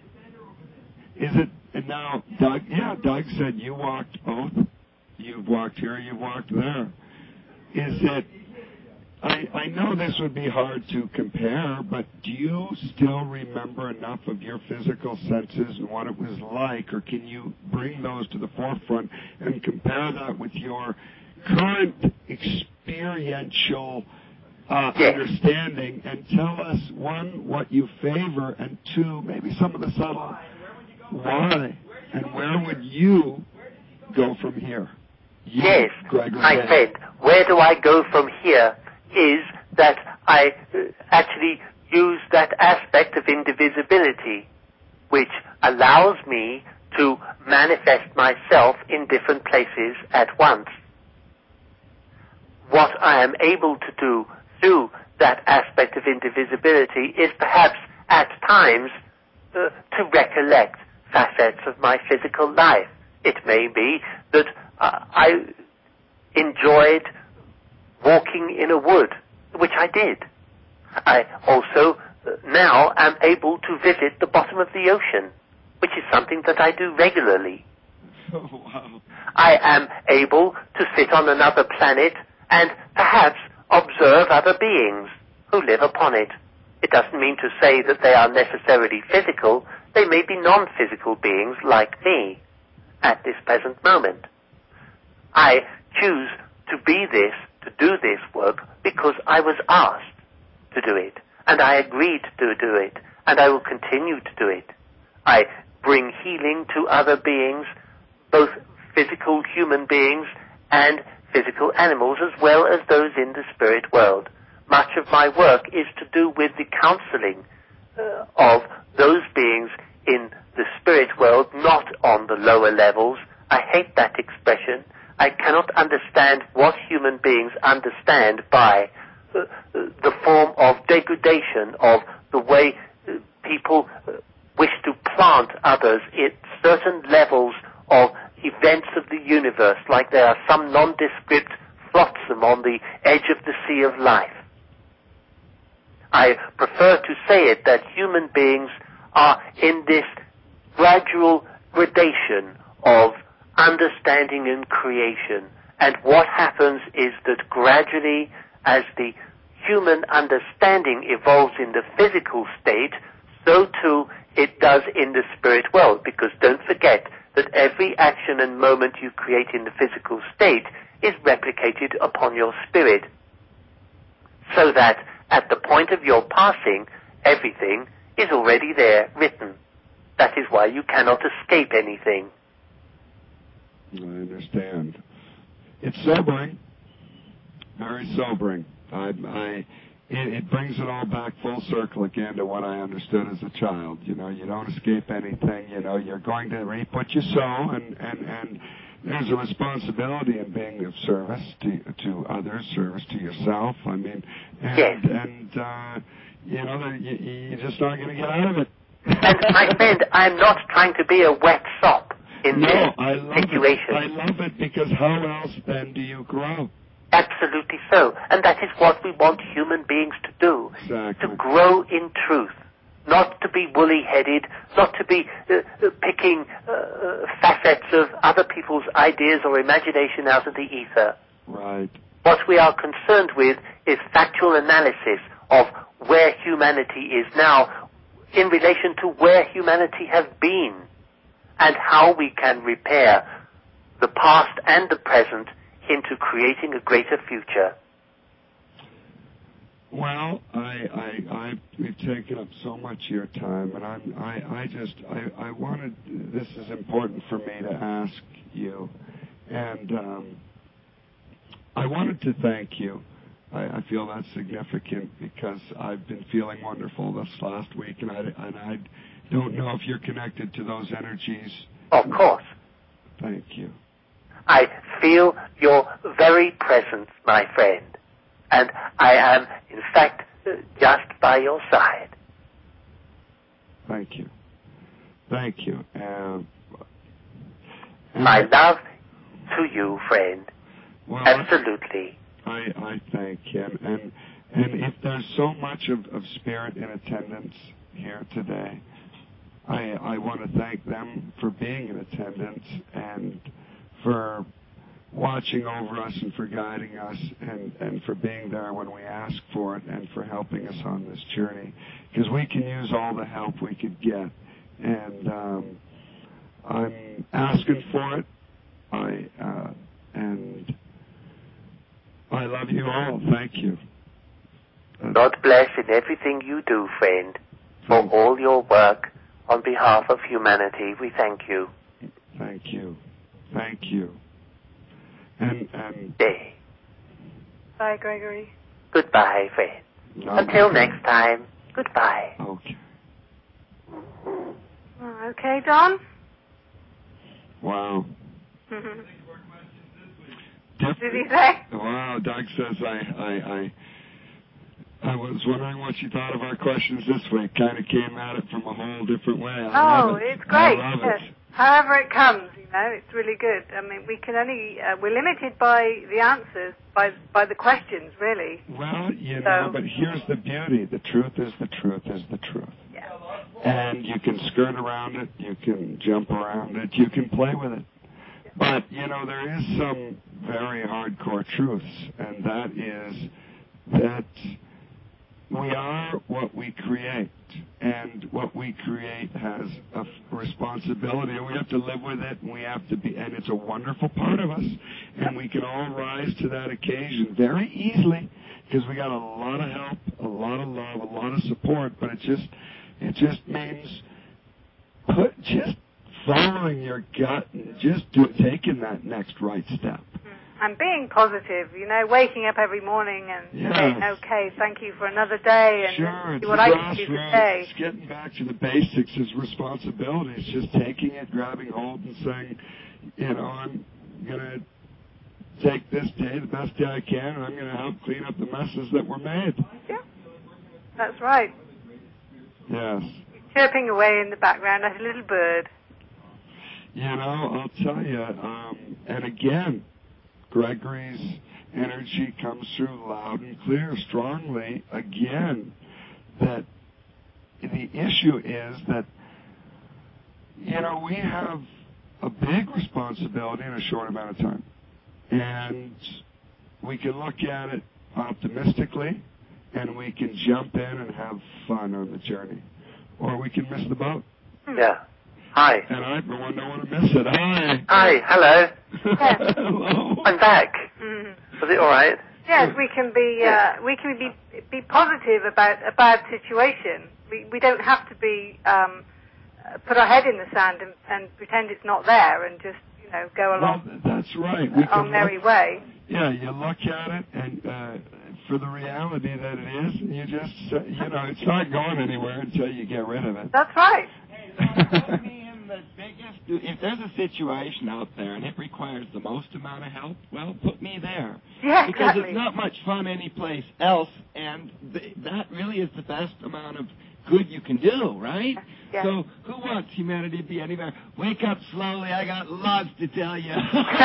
Is it... And now, Doug... Yeah, Doug said you walked both. You've walked here, you've walked there. Is it... I, I know this would be hard to compare, but do you still remember enough of your physical senses and what it was like, or can you bring those to the forefront and compare that with your current experiential uh, yes. understanding and tell us, one, what you favor, and two, maybe some of the subtle why, and where would you go from here? You, yes, Gregory my Day. friend, where do I go from here? Is that I uh, actually use that aspect of indivisibility, which allows me to manifest myself in different places at once. What I am able to do through that aspect of indivisibility is perhaps at times uh, to recollect facets of my physical life. It may be that uh, I enjoyed walking in a wood, which I did. I also uh, now am able to visit the bottom of the ocean, which is something that I do regularly. Oh, wow. I am able to sit on another planet and perhaps observe other beings who live upon it. It doesn't mean to say that they are necessarily physical. They may be non-physical beings like me at this present moment. I choose to be this, to do this work, because I was asked to do it, and I agreed to do it, and I will continue to do it. I bring healing to other beings, both physical human beings and physical animals, as well as those in the spirit world. Much of my work is to do with the counseling uh, of those beings in the spirit world, not on the lower levels. I hate that expression. I cannot understand what human beings understand by uh, the form of degradation, of the way uh, people uh, wish to plant others at certain levels of events of the universe, like they are some nondescript flotsam on the edge of the sea of life. I prefer to say it that human beings are in this gradual gradation of understanding and creation. And what happens is that gradually, as the human understanding evolves in the physical state, so too it does in the spirit world. Because don't forget that every action and moment you create in the physical state is replicated upon your spirit. So that at the point of your passing, everything is already there, written. That is why you cannot escape anything. I understand. It's sobering, very sobering. I, I, it, it brings it all back full circle again to what I understood as a child. You know, you don't escape anything. You know, you're going to reap what you sow, and, and, and there's a responsibility in being of service to to others, service to yourself. I mean, and, yes. and uh, you know, you, you're just not going to get out of it. And my friend, I'm not trying to be a wet sop in no, this I love situation. It. I love it because how else then do you grow? Absolutely so. And that is what we want human beings to do. Exactly. To grow in truth. Not to be woolly-headed, not to be uh, uh, picking uh, facets of other people's ideas or imagination out of the ether. Right. What we are concerned with is factual analysis of where humanity is now in relation to where humanity has been, and how we can repair the past and the present into creating a greater future. Well, I, I, I, we've taken up so much of your time, and I'm, I, I just, I, I wanted, this is important for me to ask you, and um, I wanted to thank you. I, I feel that's significant because I've been feeling wonderful this last week, and I, and I don't know if you're connected to those energies. Of course. Thank you. I feel your very presence, my friend. And I am, in fact, just by your side. Thank you. Thank you. Uh, my love to you, friend. Well, absolutely. I, I thank you. And, and, and if there's so much of, of spirit in attendance here today, I, I want to thank them for being in attendance and for watching over us and for guiding us and, and for being there when we ask for it and for helping us on this journey. Because we can use all the help we could get. And um, I'm asking for it. I uh, and I love you all. Thank you. Uh, God bless in everything you do, friend. For all your work on behalf of humanity, we thank you. Thank you. Thank you. And, and Day. Bye, Gregory. Goodbye, friend. No, Until next time, goodbye. Okay. Oh, okay, Don? Wow. Mm-hmm. Dip- Did he say? Wow, Doug says I, I, I, was wondering what you thought of our questions this week. Kind of came at it from a whole different way. I oh, love it. it's great. I love yes. it. However it comes, you know, it's really good. I mean, we can only, uh, we're limited by the answers, by by the questions, really. Well, you so, know, but here's the beauty. The truth is the truth is the truth. Yeah. And you can skirt around it. You can jump around it. You can play with it. But, you know, there is some very hardcore truths, and that is that we are what we create, and what we create has a f- responsibility, and we have to live with it, and we have to be, and it's a wonderful part of us, and we can all rise to that occasion very easily, because we got a lot of help, a lot of love, a lot of support, but it just, it just means put, just following your gut and just do, taking that next right step. And being positive, you know, waking up every morning and yes. saying, okay, thank you for another day, and sure, do what I can do today. It's getting back to the basics is responsibility. It's just taking it, grabbing hold, and saying, you know, I'm going to take this day the best day I can, and I'm going to help clean up the messes that were made. Yeah, that's right. Yes. Chirping away in the background like a little bird. You know, I'll tell you, um, and again, Gregory's energy comes through loud and clear, strongly, again, that the issue is that, you know, we have a big responsibility in a short amount of time. And we can look at it optimistically, and we can jump in and have fun on the journey. Or we can miss the boat. Yeah. Hi. And I, for one, don't want to miss it. Hi. Hi. Hello. Yes. Hello. I'm back. Mm. Was it all right? Yes, we can be uh, we can be be positive about a bad situation. We we don't have to be um, uh, put our head in the sand and, and pretend it's not there and just you know go along. Well, that's right. We our merry way. Yeah, you look at it and uh, for the reality that it is, and you just uh, you know it's not going anywhere until you get rid of it. That's right. Put me in the biggest. If there's a situation out there and it requires the most amount of help, well, put me there. Yeah, because exactly. it's not much fun anyplace else, and th- that really is the best amount of good you can do, right? Yeah. So, who wants humanity to be any better? Wake up slowly. I got lots to tell you.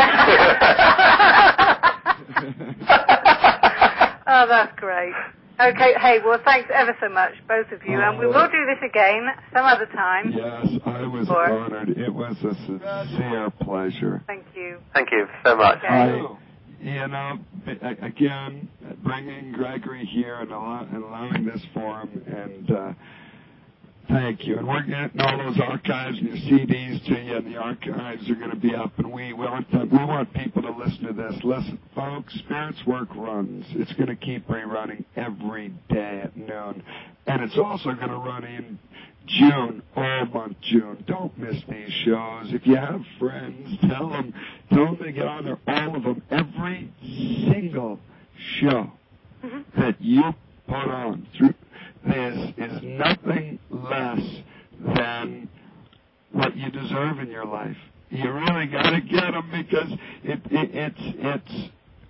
Oh, that's great. Okay, hey, well, thanks ever so much, both of you, and we will do this again some other time. Yes, I was Or, honored. It was a sincere pleasure. Thank you. Thank you so much. Okay. I, you know, again, bringing Gregory here and, allow, and allowing this forum, and uh, thank you. And we're getting all those archives and your C Ds to you, and the archives are going to be up, and we want them, we want people to listen to this. Listen, folks, Spirits Work runs. It's going to keep rerunning every day at noon, and it's also going to run in June, all month June. Don't miss these shows. If you have friends, tell them, tell them to get on there, all of them, every single show mm-hmm. that you put on through this is nothing less than what you deserve in your life. You really got to get them because it, it, it's it's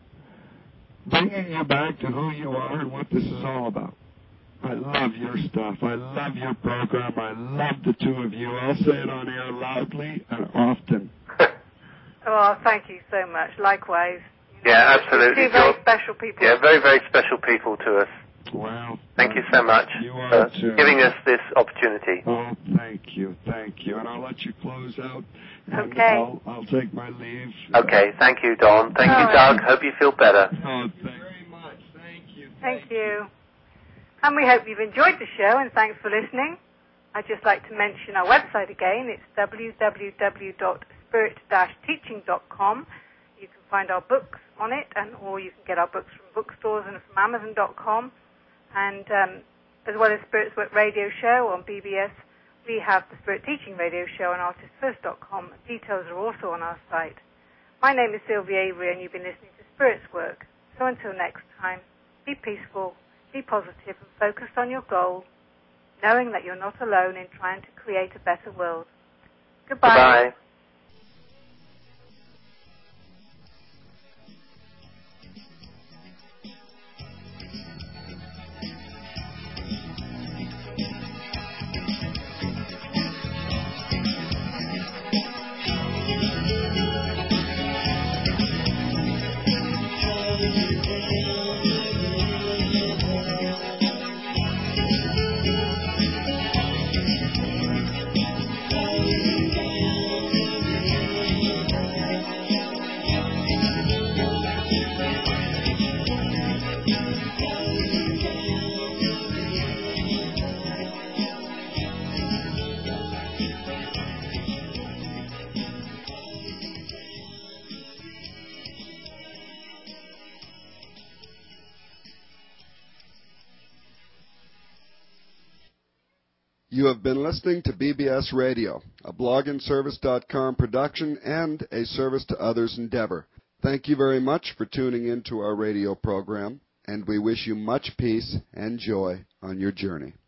bringing you back to who you are and what this is all about. I love your stuff. I love your program. I love the two of you. I'll say it on air loudly and often. Oh, thank you so much. Likewise. You know, yeah, absolutely. Two very special people. Yeah, very, very special people to us. Wow. Thank you so much you for too. giving us this opportunity. Oh, thank you. Thank you. And I'll let you close out. And okay. I'll, I'll take my leave. Okay. Thank you, Don. Thank All you, right. Doug. Hope you feel better. Oh, thank you very much. Thank you. Thank, thank you. And we hope you've enjoyed the show, and thanks for listening. I'd just like to mention our website again. It's w w w dot spirit dash teaching dot com. You can find our books on it, and or you can get our books from bookstores and from amazon dot com. And um, as well as Spirits Work Radio Show on B B S, we have the Spirit Teaching Radio Show on artist first dot com. Details are also on our site. My name is Sylvia Avery, and you've been listening to Spirits Work. So until next time, be peaceful, be positive, and focused on your goal, knowing that you're not alone in trying to create a better world. Goodbye. Goodbye. You have been listening to B B S Radio, a blog and service dot com production and a service to others endeavor. Thank you very much for tuning in to our radio program, and we wish you much peace and joy on your journey.